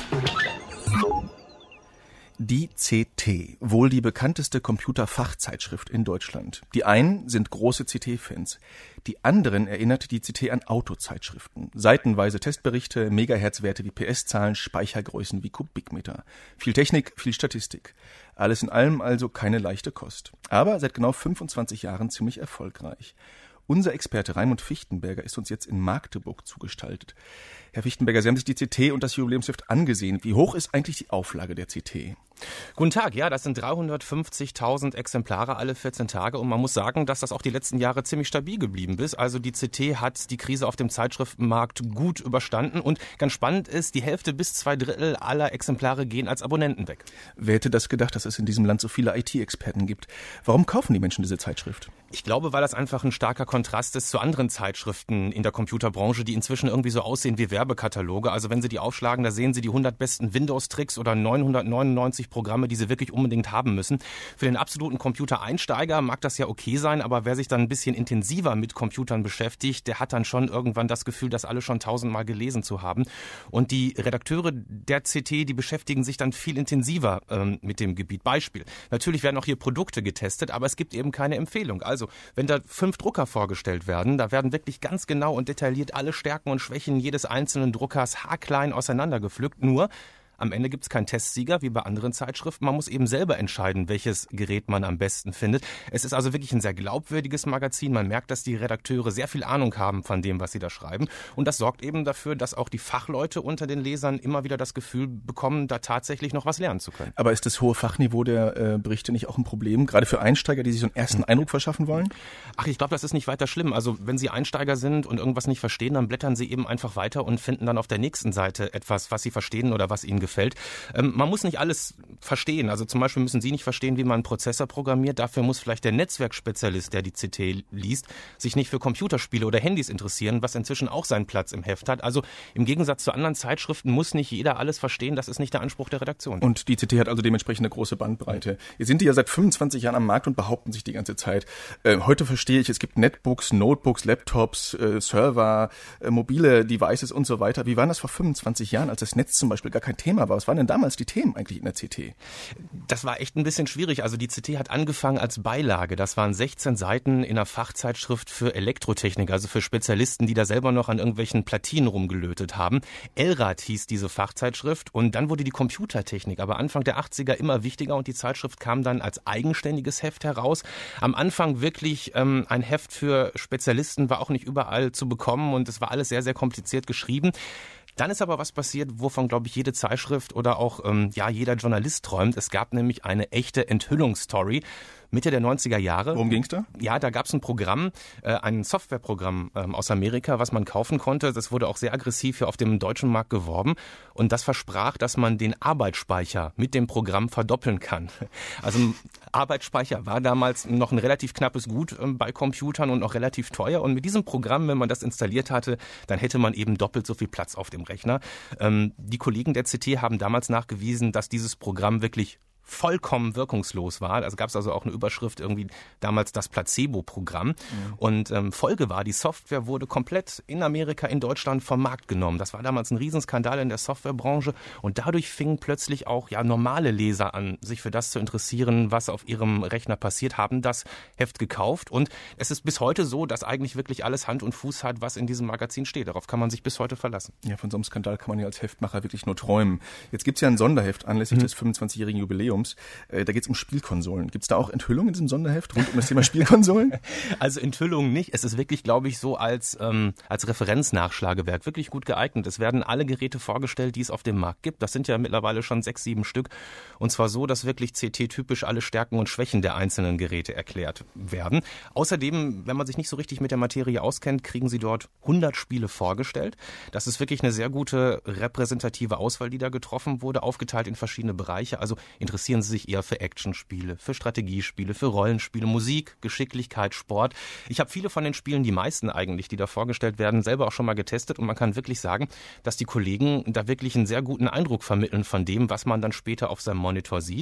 Speaker 10: Die C T, wohl die bekannteste Computerfachzeitschrift in Deutschland. Die einen sind große C T-Fans. Die anderen erinnert die C T an Autozeitschriften. Seitenweise Testberichte, Megahertzwerte wie P S-Zahlen, Speichergrößen wie Kubikmeter. Viel Technik, viel Statistik. Alles in allem also keine leichte Kost. Aber seit genau fünfundzwanzig Jahren ziemlich erfolgreich. Unser Experte Raimund Fichtenberger ist uns jetzt in Magdeburg zugestaltet. Herr Fichtenberger, Sie haben sich die C T und das Jubiläumsheft angesehen. Wie hoch ist eigentlich die Auflage der C T?
Speaker 21: Guten Tag, ja, das sind dreihundertfünfzigtausend Exemplare alle vierzehn Tage und man muss sagen, dass das auch die letzten Jahre ziemlich stabil geblieben ist. Also die C T hat die Krise auf dem Zeitschriftenmarkt gut überstanden und ganz spannend ist, die Hälfte bis zwei Drittel aller Exemplare gehen als Abonnenten weg.
Speaker 10: Wer hätte das gedacht, dass es in diesem Land so viele I T-Experten gibt? Warum kaufen die Menschen diese Zeitschrift?
Speaker 21: Ich glaube, weil das einfach ein starker Kontrast ist zu anderen Zeitschriften in der Computerbranche, die inzwischen irgendwie so aussehen wie Werbekataloge. Also wenn Sie die aufschlagen, da sehen Sie die hundert besten Windows-Tricks oder neunhundertneunundneunzig Programme, die Sie wirklich unbedingt haben müssen. Für den absoluten Computereinsteiger mag das ja okay sein, aber wer sich dann ein bisschen intensiver mit Computern beschäftigt, der hat dann schon irgendwann das Gefühl, das alle schon tausendmal gelesen zu haben. Und die Redakteure der C T, die beschäftigen sich dann viel intensiver ähm, mit dem Gebiet. Beispiel: Natürlich werden auch hier Produkte getestet, aber es gibt eben keine Empfehlung. Also wenn da fünf Drucker vorgestellt werden, da werden wirklich ganz genau und detailliert alle Stärken und Schwächen jedes einzelnen Druckers haarklein auseinandergepflückt. Nur am Ende gibt es keinen Testsieger wie bei anderen Zeitschriften. Man muss eben selber entscheiden, welches Gerät man am besten findet. Es ist also wirklich ein sehr glaubwürdiges Magazin. Man merkt, dass die Redakteure sehr viel Ahnung haben von dem, was sie da schreiben. Und das sorgt eben dafür, dass auch die Fachleute unter den Lesern immer wieder das Gefühl bekommen, da tatsächlich noch was lernen zu können.
Speaker 10: Aber ist das hohe Fachniveau der äh, Berichte nicht auch ein Problem, gerade für Einsteiger, die sich so einen ersten Eindruck verschaffen wollen?
Speaker 21: Ach, ich glaube, das ist nicht weiter schlimm. Also wenn Sie Einsteiger sind und irgendwas nicht verstehen, dann blättern Sie eben einfach weiter und finden dann auf der nächsten Seite etwas, was Sie verstehen oder was Ihnen gefällt. Ähm, man muss nicht alles verstehen. Also zum Beispiel müssen Sie nicht verstehen, wie man einen Prozessor programmiert. Dafür muss vielleicht der Netzwerkspezialist, der die C T liest, sich nicht für Computerspiele oder Handys interessieren, was inzwischen auch seinen Platz im Heft hat. Also im Gegensatz zu anderen Zeitschriften muss nicht jeder alles verstehen. Das ist nicht der Anspruch der Redaktion.
Speaker 10: Und die C T hat also dementsprechend eine große Bandbreite. Jetzt sind die ja seit fünfundzwanzig Jahren am Markt und behaupten sich die ganze Zeit. Äh, heute verstehe ich, es gibt Netbooks, Notebooks, Laptops, äh, Server, äh, mobile Devices und so weiter. Wie war das vor fünfundzwanzig Jahren, als das Netz zum Beispiel gar kein Thema war? Was waren denn damals die Themen eigentlich in der C T?
Speaker 21: Das war echt ein bisschen schwierig. Also die C T hat angefangen als Beilage. Das waren sechzehn Seiten in einer Fachzeitschrift für Elektrotechnik, also für Spezialisten, die da selber noch an irgendwelchen Platinen rumgelötet haben. Elrad hieß diese Fachzeitschrift und dann wurde die Computertechnik aber Anfang der achtziger immer wichtiger und die Zeitschrift kam dann als eigenständiges Heft heraus. Am Anfang wirklich ähm, ein Heft für Spezialisten, war auch nicht überall zu bekommen und es war alles sehr, sehr kompliziert geschrieben. Dann ist aber was passiert, wovon, glaube ich, jede Zeitschrift oder auch ähm, ja jeder Journalist träumt. Es gab nämlich eine echte Enthüllungsstory. Mitte der neunziger Jahre.
Speaker 10: Worum ging's da?
Speaker 21: Ja, da gab's ein Programm, äh, ein Softwareprogramm ähm, aus Amerika, was man kaufen konnte. Das wurde auch sehr aggressiv hier auf dem deutschen Markt geworben. Und das versprach, dass man den Arbeitsspeicher mit dem Programm verdoppeln kann. Also Arbeitsspeicher war damals noch ein relativ knappes Gut ähm, bei Computern und noch relativ teuer. Und mit diesem Programm, wenn man das installiert hatte, dann hätte man eben doppelt so viel Platz auf dem Rechner. Ähm, die Kollegen der C T haben damals nachgewiesen, dass dieses Programm wirklich vollkommen wirkungslos war. Also gab es also auch eine Überschrift, irgendwie damals das Placebo-Programm. Mhm. Und ähm, Folge war, die Software wurde komplett in Amerika, in Deutschland vom Markt genommen. Das war damals ein Riesenskandal in der Softwarebranche und dadurch fingen plötzlich auch ja normale Leser an, sich für das zu interessieren, was auf ihrem Rechner passiert, haben das Heft gekauft und es ist bis heute so, dass eigentlich wirklich alles Hand und Fuß hat, was in diesem Magazin steht. Darauf kann man sich bis heute verlassen.
Speaker 10: Ja, von so einem Skandal kann man ja als Heftmacher wirklich nur träumen. Jetzt gibt's ja ein Sonderheft anlässlich mhm. des fünfundzwanzigjährigen Jubiläums. Da geht es um Spielkonsolen. Gibt es da auch Enthüllungen in diesem Sonderheft rund um das Thema Spielkonsolen?
Speaker 21: Also Enthüllungen nicht. Es ist wirklich, glaube ich, so als, ähm, als Referenznachschlagewerk wirklich gut geeignet. Es werden alle Geräte vorgestellt, die es auf dem Markt gibt. Das sind ja mittlerweile schon sechs, sieben Stück. Und zwar so, dass wirklich C T-typisch alle Stärken und Schwächen der einzelnen Geräte erklärt werden. Außerdem, wenn man sich nicht so richtig mit der Materie auskennt, kriegen Sie dort hundert Spiele vorgestellt. Das ist wirklich eine sehr gute repräsentative Auswahl, die da getroffen wurde, aufgeteilt in verschiedene Bereiche. Also interessieren Sie sich eher für Actionspiele, für Strategiespiele, für Rollenspiele, Musik, Geschicklichkeit, Sport. Ich habe viele von den Spielen, die meisten eigentlich, die da vorgestellt werden, selber auch schon mal getestet und man kann wirklich sagen, dass die Kollegen da wirklich einen sehr guten Eindruck vermitteln von dem, was man dann später auf seinem Monitor sieht.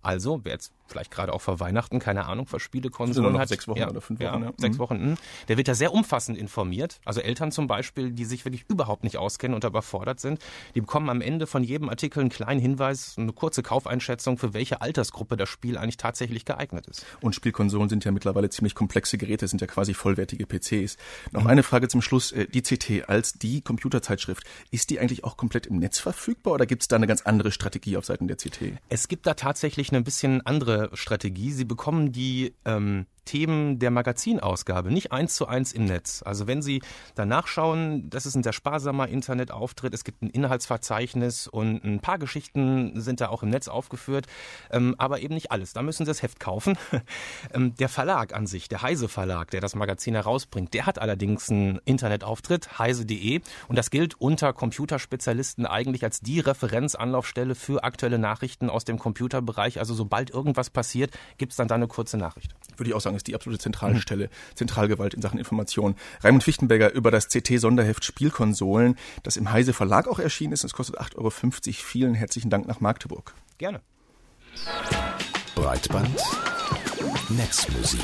Speaker 21: Also, wer jetzt vielleicht gerade auch vor Weihnachten, keine Ahnung, vor Spielekonsolen hat.
Speaker 10: Sechs Wochen
Speaker 21: ja,
Speaker 10: oder fünf
Speaker 21: ja,
Speaker 10: Wochen. Ja.
Speaker 21: Sechs
Speaker 10: Mhm.
Speaker 21: Wochen. Mh. Der wird da sehr umfassend informiert. Also Eltern zum Beispiel, die sich wirklich überhaupt nicht auskennen und überfordert sind, die bekommen am Ende von jedem Artikel einen kleinen Hinweis, eine kurze Kaufeinschätzung, für welche Altersgruppe das Spiel eigentlich tatsächlich geeignet ist.
Speaker 10: Und Spielkonsolen sind ja mittlerweile ziemlich komplexe Geräte, sind ja quasi vollwertige P Cs. Noch eine Frage zum Schluss. Die C T als die Computerzeitschrift, ist die eigentlich auch komplett im Netz verfügbar oder gibt es da eine ganz andere Strategie auf Seiten der C T?
Speaker 21: Es gibt da tatsächlich eine bisschen andere Strategie. Sie bekommen die ähm, Themen der Magazinausgabe nicht eins zu eins im Netz. Also wenn Sie da nachschauen, das ist ein sehr sparsamer Internetauftritt, es gibt ein Inhaltsverzeichnis und ein paar Geschichten sind da auch im Netz aufgeführt, ähm, aber eben nicht alles. Da müssen Sie das Heft kaufen. ähm, der Verlag an sich, der Heise Verlag, der das Magazin herausbringt, der hat allerdings einen Internetauftritt, heise punkt de, und das gilt unter Computerspezialisten eigentlich als die Referenzanlaufstelle für aktuelle Nachrichten aus dem Computerbereich. Also sobald irgendwas passiert, gibt es dann da eine kurze Nachricht.
Speaker 10: Würde ich auch sagen, ist die absolute Zentralstelle, Zentralgewalt in Sachen Information. Raimund Fichtenberger über das C T-Sonderheft Spielkonsolen, das im Heise Verlag auch erschienen ist. Es kostet acht Euro fünfzig. Vielen herzlichen Dank nach Magdeburg.
Speaker 21: Gerne.
Speaker 6: Breitband Netzmusik.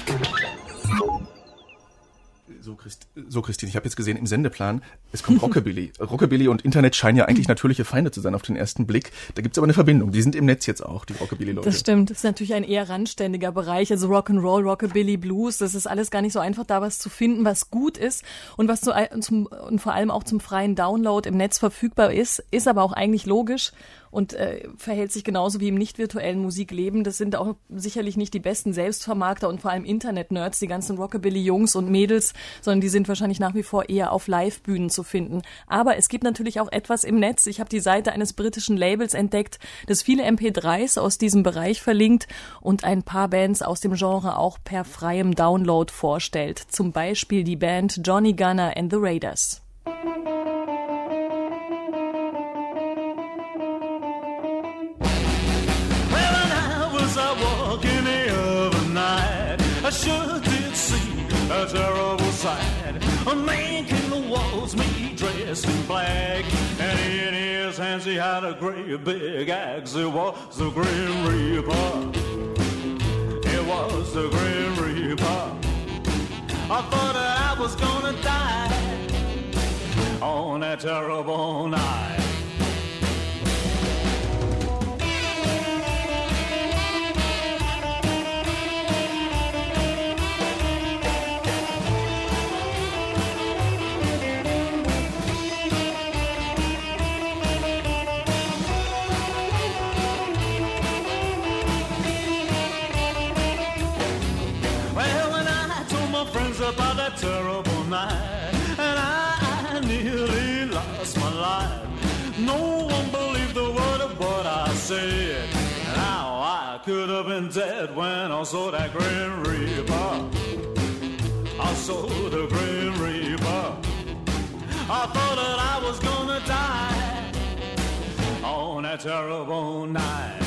Speaker 10: So, Christ, so Christine, ich habe jetzt gesehen im Sendeplan, es kommt Rockabilly. Rockabilly und Internet scheinen ja eigentlich natürliche Feinde zu sein auf den ersten Blick. Da gibt's aber eine Verbindung. Die sind im Netz jetzt auch, die Rockabilly-Leute.
Speaker 11: Das stimmt. Das ist natürlich ein eher randständiger Bereich. Also Rock'n'Roll, Rockabilly, Blues, das ist alles gar nicht so einfach, da was zu finden, was gut ist und was zu, zum, und vor allem auch zum freien Download im Netz verfügbar ist, ist aber auch eigentlich logisch und äh, verhält sich genauso wie im nicht virtuellen Musikleben. Das sind auch sicherlich nicht die besten Selbstvermarkter und vor allem Internet-Nerds, die ganzen Rockabilly-Jungs und Mädels, sondern die sind wahrscheinlich nach wie vor eher auf Live-Bühnen zu finden. Aber es gibt natürlich auch etwas im Netz. Ich habe die Seite eines britischen Labels entdeckt, das viele M P dreis aus diesem Bereich verlinkt und ein paar Bands aus dem Genre auch per freiem Download vorstellt. Zum Beispiel die Band Johnny Gunner and the Raiders.
Speaker 12: I sure did see a terrible sight. A man came the walls, me dressed in black, and in his hands he had a great big axe. It was the Grim Reaper. It was the Grim Reaper. I thought that I was gonna die on that terrible night. About that terrible night, and I, I nearly lost my life. No one believed the word of what I said. Now I could have been dead when I saw that Grim Reaper. I saw the Grim Reaper. I thought that I was gonna die on that terrible night.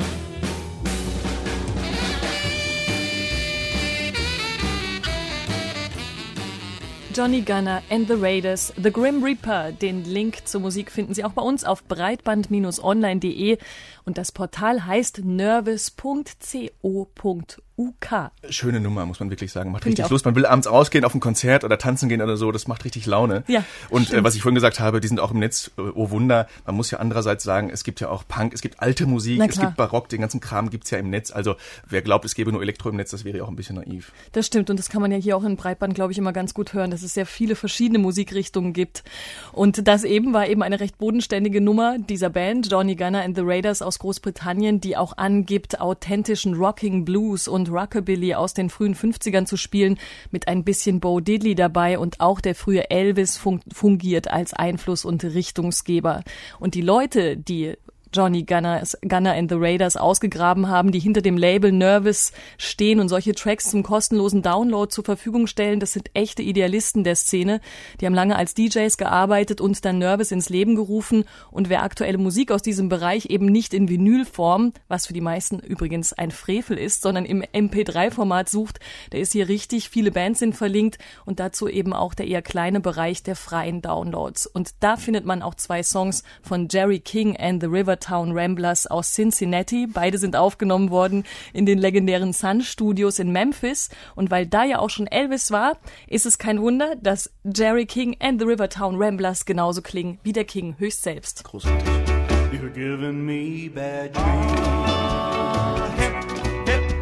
Speaker 11: Johnny Gunner and the Raiders, The Grim Reaper. Den Link zur Musik finden Sie auch bei uns auf breitband online punkt de und das Portal heißt nervous punkt co punkt u k.
Speaker 10: Schöne Nummer, muss man wirklich sagen. Macht
Speaker 11: Find
Speaker 10: richtig Lust. Man will abends rausgehen, auf ein Konzert oder tanzen gehen oder so. Das macht richtig Laune.
Speaker 11: Ja,
Speaker 10: und äh, was ich vorhin gesagt habe, die sind auch im Netz. Äh, oh Wunder. Man muss ja andererseits sagen, es gibt ja auch Punk, es gibt alte Musik, es gibt Barock. Den ganzen Kram gibt's ja im Netz. Also wer glaubt, es gäbe nur Elektro im Netz, das wäre ja auch ein bisschen naiv.
Speaker 11: Das stimmt und das kann man ja hier auch in Breitband, glaube ich, immer ganz gut hören, dass es sehr viele verschiedene Musikrichtungen gibt. Und das eben war eben eine recht bodenständige Nummer dieser Band, Johnny Gunner and the Raiders aus Großbritannien, die auch angibt, authentischen Rocking Blues und Rockabilly aus den frühen fünfzigern zu spielen, mit ein bisschen Bo Diddley dabei und auch der frühe Elvis fungiert als Einfluss- und Richtungsgeber. Und die Leute, die Johnny Gunner, Gunner and the Raiders ausgegraben haben, die hinter dem Label Nervous stehen und solche Tracks zum kostenlosen Download zur Verfügung stellen. Das sind echte Idealisten der Szene. Die haben lange als D Js gearbeitet und dann Nervous ins Leben gerufen. Und wer aktuelle Musik aus diesem Bereich eben nicht in Vinylform, was für die meisten übrigens ein Frevel ist, sondern im M P drei Format sucht, der ist hier richtig. Viele Bands sind verlinkt und dazu eben auch der eher kleine Bereich der freien Downloads. Und da findet man auch zwei Songs von Jerry King and the River Rivertown Ramblers aus Cincinnati. Beide sind aufgenommen worden in den legendären Sun Studios in Memphis. Und weil da ja auch schon Elvis war, ist es kein Wunder, dass Jerry King and the Rivertown Ramblers genauso klingen wie der King höchst selbst.
Speaker 10: Großartig.
Speaker 12: You're giving me bad dreams. Ah, hip, hip.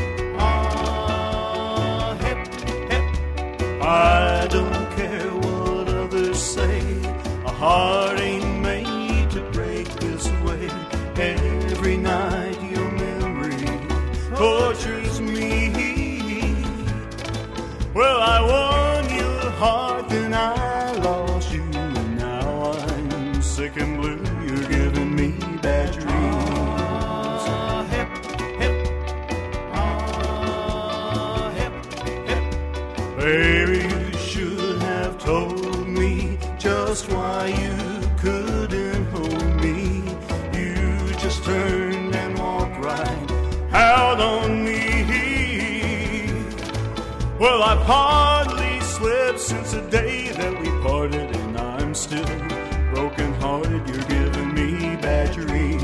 Speaker 12: Ah, hip, hip. I don't care what others say. A heart ain't made to break this way. Every night your memory tortures me. Well, I won your heart, then I lost you. Now I'm sick and blue. You're giving me bad dreams. Ah, hip, hip. Ah, hip, hip. Baby, you should have told me just why you couldn't hold me. You just turned and walked right out on me. Well, I've hardly slept since the day that we parted, and I'm still broken-hearted. You're giving me bad dreams.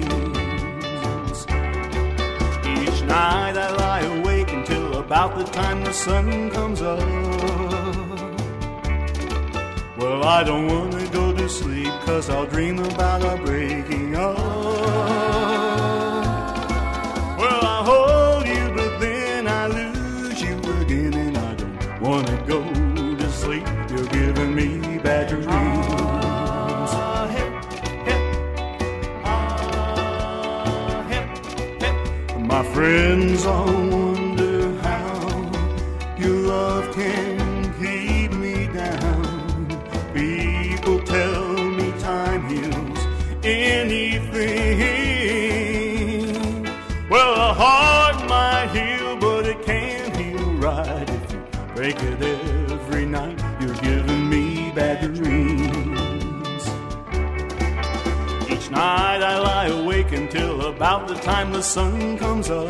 Speaker 12: Each night I lie awake until about the time the sun comes up. Well, I don't want to go to sleep, 'cause I'll dream about our breaking up. Well, I hold you, but then I lose you again, and I don't want to go to sleep. You're giving me bad dreams. Ah, hip, hip. Ah, hip, hip. My friends all wonder how your love can keep me down. People tell me time heals anything. Well, a heart might heal, but it can't heal right if you break it every night. You're giving me bad dreams. Each night I lie awake until about the time the sun comes up.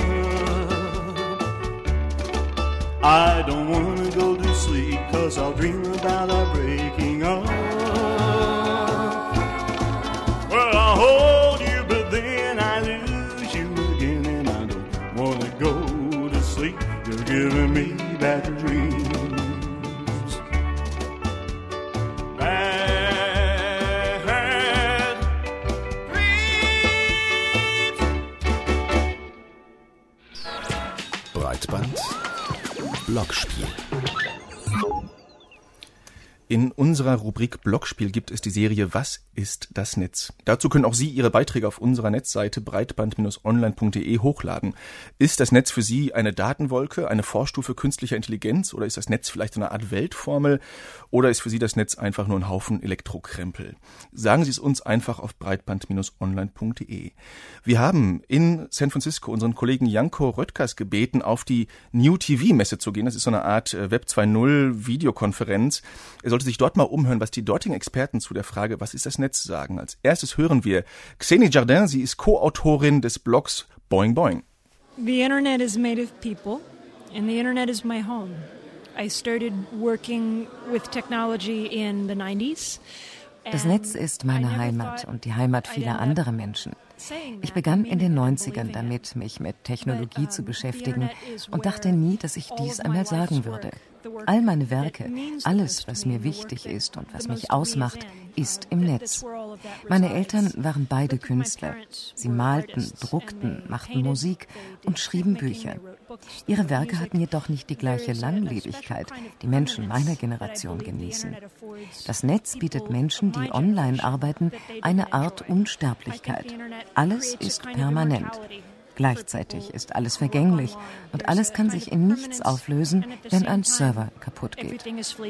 Speaker 12: I don't want to go to sleep, 'cause I'll dream about our breaking up. Well, I'll hold you, but then I lose you again, and I don't want to go to sleep. You're giving me bad dreams. Bad dreams.
Speaker 6: Breitband Blockspiel.
Speaker 10: In unserer Rubrik Blockspiel gibt es die Serie Was ist das Netz? Dazu können auch Sie Ihre Beiträge auf unserer Netzseite breitband online punkt de hochladen. Ist das Netz für Sie eine Datenwolke, eine Vorstufe künstlicher Intelligenz, oder ist das Netz vielleicht eine Art Weltformel, oder ist für Sie das Netz einfach nur ein Haufen Elektrokrempel? Sagen Sie es uns einfach auf breitband online punkt de. Wir haben in San Francisco unseren Kollegen Janko Röttgers gebeten, auf die New T V-Messe zu gehen. Das ist so eine Art Web zwei Punkt null Videokonferenz. Er sollte sich dort mal umhören, was die dortigen Experten zu der Frage, was ist das Netz, sagen. Als erstes hören wir Xeni Jardin, sie ist Co-Autorin des Blogs Boing Boing.
Speaker 2: The Internet is made of people, and the Internet is my home. I started working with technology in the nineties.
Speaker 22: Das Netz ist meine Heimat und die Heimat vieler anderer Menschen. Ich begann in den neunzigern damit, mich mit Technologie zu beschäftigen und dachte nie, dass ich dies einmal sagen würde. All meine Werke, alles, was mir wichtig ist und was mich ausmacht, ist im Netz. Meine Eltern waren beide Künstler. Sie malten, druckten, machten Musik und schrieben Bücher. Ihre Werke hatten jedoch nicht die gleiche Langlebigkeit, die Menschen meiner Generation genießen. Das Netz bietet Menschen, die online arbeiten, eine Art Unsterblichkeit. Alles ist permanent. Gleichzeitig ist alles vergänglich und alles kann sich in nichts auflösen, wenn ein Server kaputt geht.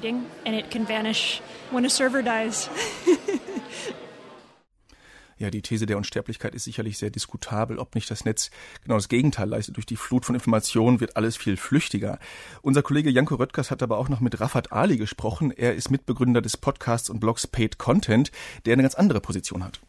Speaker 10: Ja, die These der Unsterblichkeit ist sicherlich sehr diskutabel, ob nicht das Netz genau das Gegenteil leistet. Durch die Flut von Informationen wird alles viel flüchtiger. Unser Kollege Janko Röttgers hat aber auch noch mit Rafat Ali gesprochen. Er ist Mitbegründer des Podcasts und Blogs Paid Content, der eine ganz andere Position hat.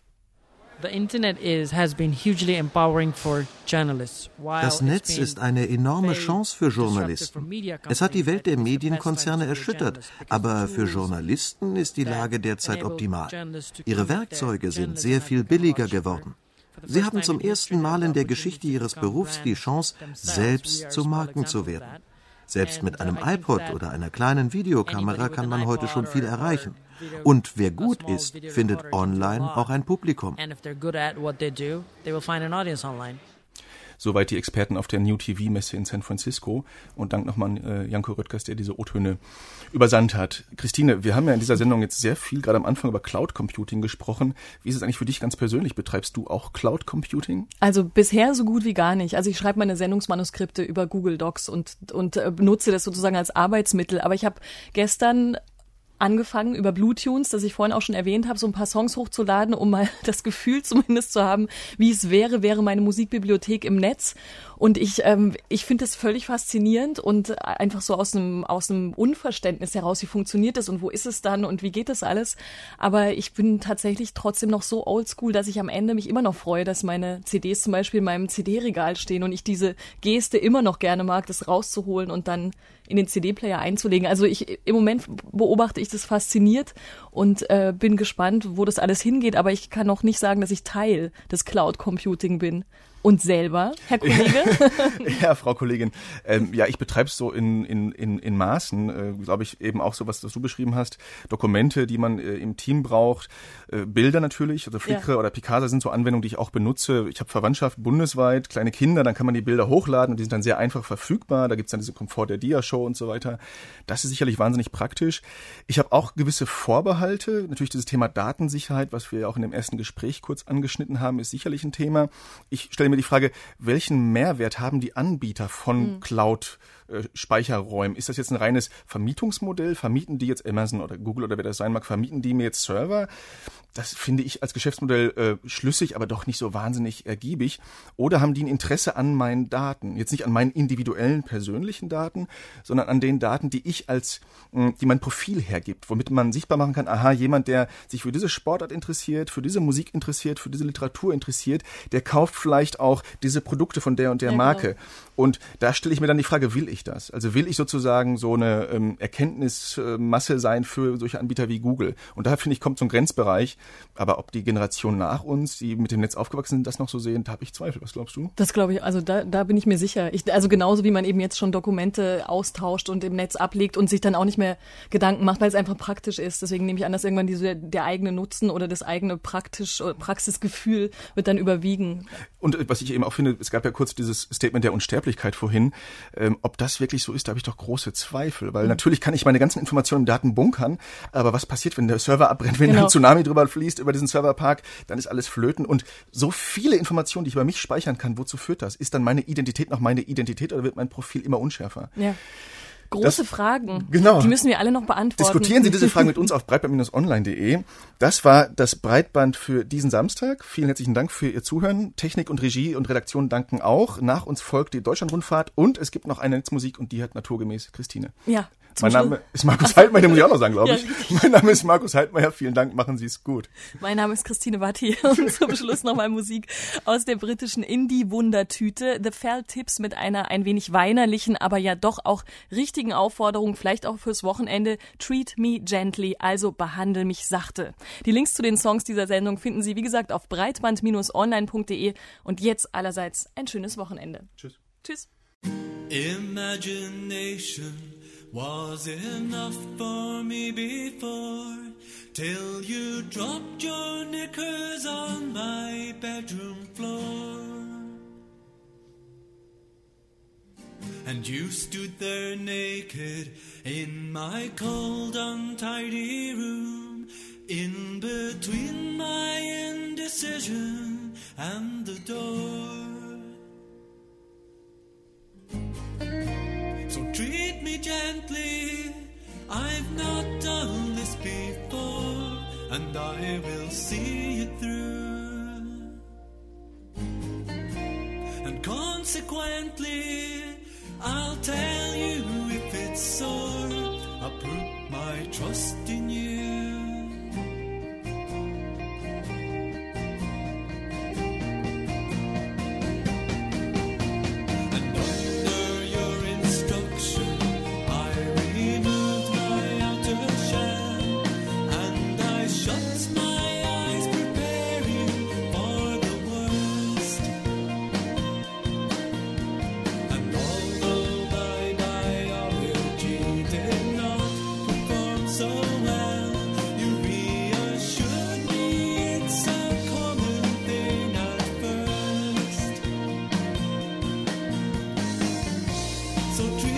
Speaker 23: Das Netz ist eine enorme Chance für Journalisten. Es hat die Welt der Medienkonzerne erschüttert, aber für Journalisten ist die Lage derzeit optimal. Ihre Werkzeuge sind sehr viel billiger geworden. Sie haben zum ersten Mal in der Geschichte ihres Berufs die Chance, selbst zu Marken zu werden. Selbst mit einem iPod oder einer kleinen Videokamera kann man heute schon viel erreichen. Und wer gut ist, findet online auch ein Publikum.
Speaker 10: Soweit die Experten auf der New T V-Messe in San Francisco. Und Dank nochmal an äh, Janko Röttgers, der diese O-Töne übersandt hat. Christine, wir haben ja in dieser Sendung jetzt sehr viel, gerade am Anfang, über Cloud Computing gesprochen. Wie ist es eigentlich für dich ganz persönlich? Betreibst du auch Cloud Computing?
Speaker 11: Also bisher so gut wie gar nicht. Also ich schreibe meine Sendungsmanuskripte über Google Docs und, und äh, benutze das sozusagen als Arbeitsmittel. Aber ich habe gestern angefangen, über Bluetunes, das ich vorhin auch schon erwähnt habe, so ein paar Songs hochzuladen, um mal das Gefühl zumindest zu haben, wie es wäre, wäre meine Musikbibliothek im Netz. Und ich ähm, ich finde das völlig faszinierend und einfach so aus einem aus einem Unverständnis heraus, wie funktioniert das und wo ist es dann und wie geht das alles. Aber ich bin tatsächlich trotzdem noch so oldschool, dass ich am Ende mich immer noch freue, dass meine C Ds zum Beispiel in meinem C D-Regal stehen und ich diese Geste immer noch gerne mag, das rauszuholen und dann in den C D-Player einzulegen. Also ich im Moment beobachte ich das fasziniert und äh, bin gespannt, wo das alles hingeht. Aber ich kann noch nicht sagen, dass ich Teil des Cloud Computing bin. Und selber, Herr Kollege?
Speaker 10: Ja, Frau Kollegin. Ähm, ja, ich betreibe es so in, in, in, in Maßen, äh, glaube ich, eben auch so, was, was du beschrieben hast. Dokumente, die man äh, im Team braucht. Äh, Bilder natürlich, also Flickr ja. oder Picasa sind so Anwendungen, die ich auch benutze. Ich habe Verwandtschaft bundesweit, kleine Kinder, dann kann man die Bilder hochladen und die sind dann sehr einfach verfügbar. Da gibt's dann diese Komfort der Dia-Show und so weiter. Das ist sicherlich wahnsinnig praktisch. Ich habe auch gewisse Vorbehalte. Natürlich dieses Thema Datensicherheit, was wir ja auch in dem ersten Gespräch kurz angeschnitten haben, ist sicherlich ein Thema. Ich stelle mir die Frage, welchen Mehrwert haben die Anbieter von mhm. Cloud-Speicherräumen? Ist das jetzt ein reines Vermietungsmodell? Vermieten die jetzt Amazon oder Google oder wer das sein mag, vermieten die mir jetzt Server? Das finde ich als Geschäftsmodell äh, schlüssig, aber doch nicht so wahnsinnig ergiebig. Oder haben die ein Interesse an meinen Daten? Jetzt nicht an meinen individuellen, persönlichen Daten, sondern an den Daten, die ich als, mh, die mein Profil hergibt, womit man sichtbar machen kann, aha, jemand, der sich für diese Sportart interessiert, für diese Musik interessiert, für diese Literatur interessiert, der kauft vielleicht auch diese Produkte von der und der ja, Marke. Genau. Und da stelle ich mir dann die Frage, will ich das? Also will ich sozusagen so eine ähm, Erkenntnismasse sein für solche Anbieter wie Google? Und da, finde ich, kommt so ein Grenzbereich. Aber ob die Generation nach uns, die mit dem Netz aufgewachsen sind, das noch so sehen, da habe ich Zweifel. Was glaubst du?
Speaker 11: Das glaube ich, also da, da bin ich mir sicher. Ich, also genauso wie man eben jetzt schon Dokumente austauscht und im Netz ablegt und sich dann auch nicht mehr Gedanken macht, weil es einfach praktisch ist. Deswegen nehme ich an, dass irgendwann diese, der eigene Nutzen oder das eigene praktisch oder Praxisgefühl wird dann überwiegen.
Speaker 10: Und was ich eben auch finde, es gab ja kurz dieses Statement der Unsterblichkeit vorhin. Ähm, ob das wirklich so ist, da habe ich doch große Zweifel. Weil mhm. natürlich kann ich meine ganzen Informationen im Daten bunkern, aber was passiert, wenn der Server abbrennt, wenn genau. ein Tsunami drüber fließt über diesen Serverpark, dann ist alles flöten. Und so viele Informationen, die ich über mich speichern kann, wozu führt das? Ist dann meine Identität noch meine Identität oder wird mein Profil immer unschärfer?
Speaker 11: Ja. Große das, Fragen.
Speaker 10: Genau.
Speaker 11: Die müssen wir alle noch beantworten.
Speaker 10: Diskutieren Sie diese Fragen mit uns auf breitband Bindestrich online Punkt de. Das war das Breitband für diesen Samstag. Vielen herzlichen Dank für Ihr Zuhören. Technik und Regie und Redaktion danken auch. Nach uns folgt die Deutschlandrundfahrt und es gibt noch eine Netzmusik und die hat naturgemäß Christine.
Speaker 11: Ja.
Speaker 10: Mein Name ist Markus Heidmeier, den muss ich auch noch sagen, glaube ich. Ja. Mein Name ist Markus Heidmeier, vielen Dank, machen Sie es gut.
Speaker 11: Mein Name ist Christine Watti und zum Schluss nochmal Musik aus der britischen Indie-Wundertüte. The Fell Tips mit einer ein wenig weinerlichen, aber ja doch auch richtigen Aufforderung, vielleicht auch fürs Wochenende. Treat me gently, also behandle mich sachte. Die Links zu den Songs dieser Sendung finden Sie, wie gesagt, auf breitband Bindestrich online Punkt de und jetzt allerseits ein schönes Wochenende.
Speaker 10: Tschüss.
Speaker 11: Tschüss.
Speaker 12: Imagination was enough for me before, till you dropped your knickers on my bedroom floor. And you stood there naked in my cold, untidy room, in between my indecision and the door. So treat me gently, I've not done this before, and I will see it through. And consequently, I'll tell you if it's sore, I put my trust in you. Shut my eyes, preparing for the world. So treat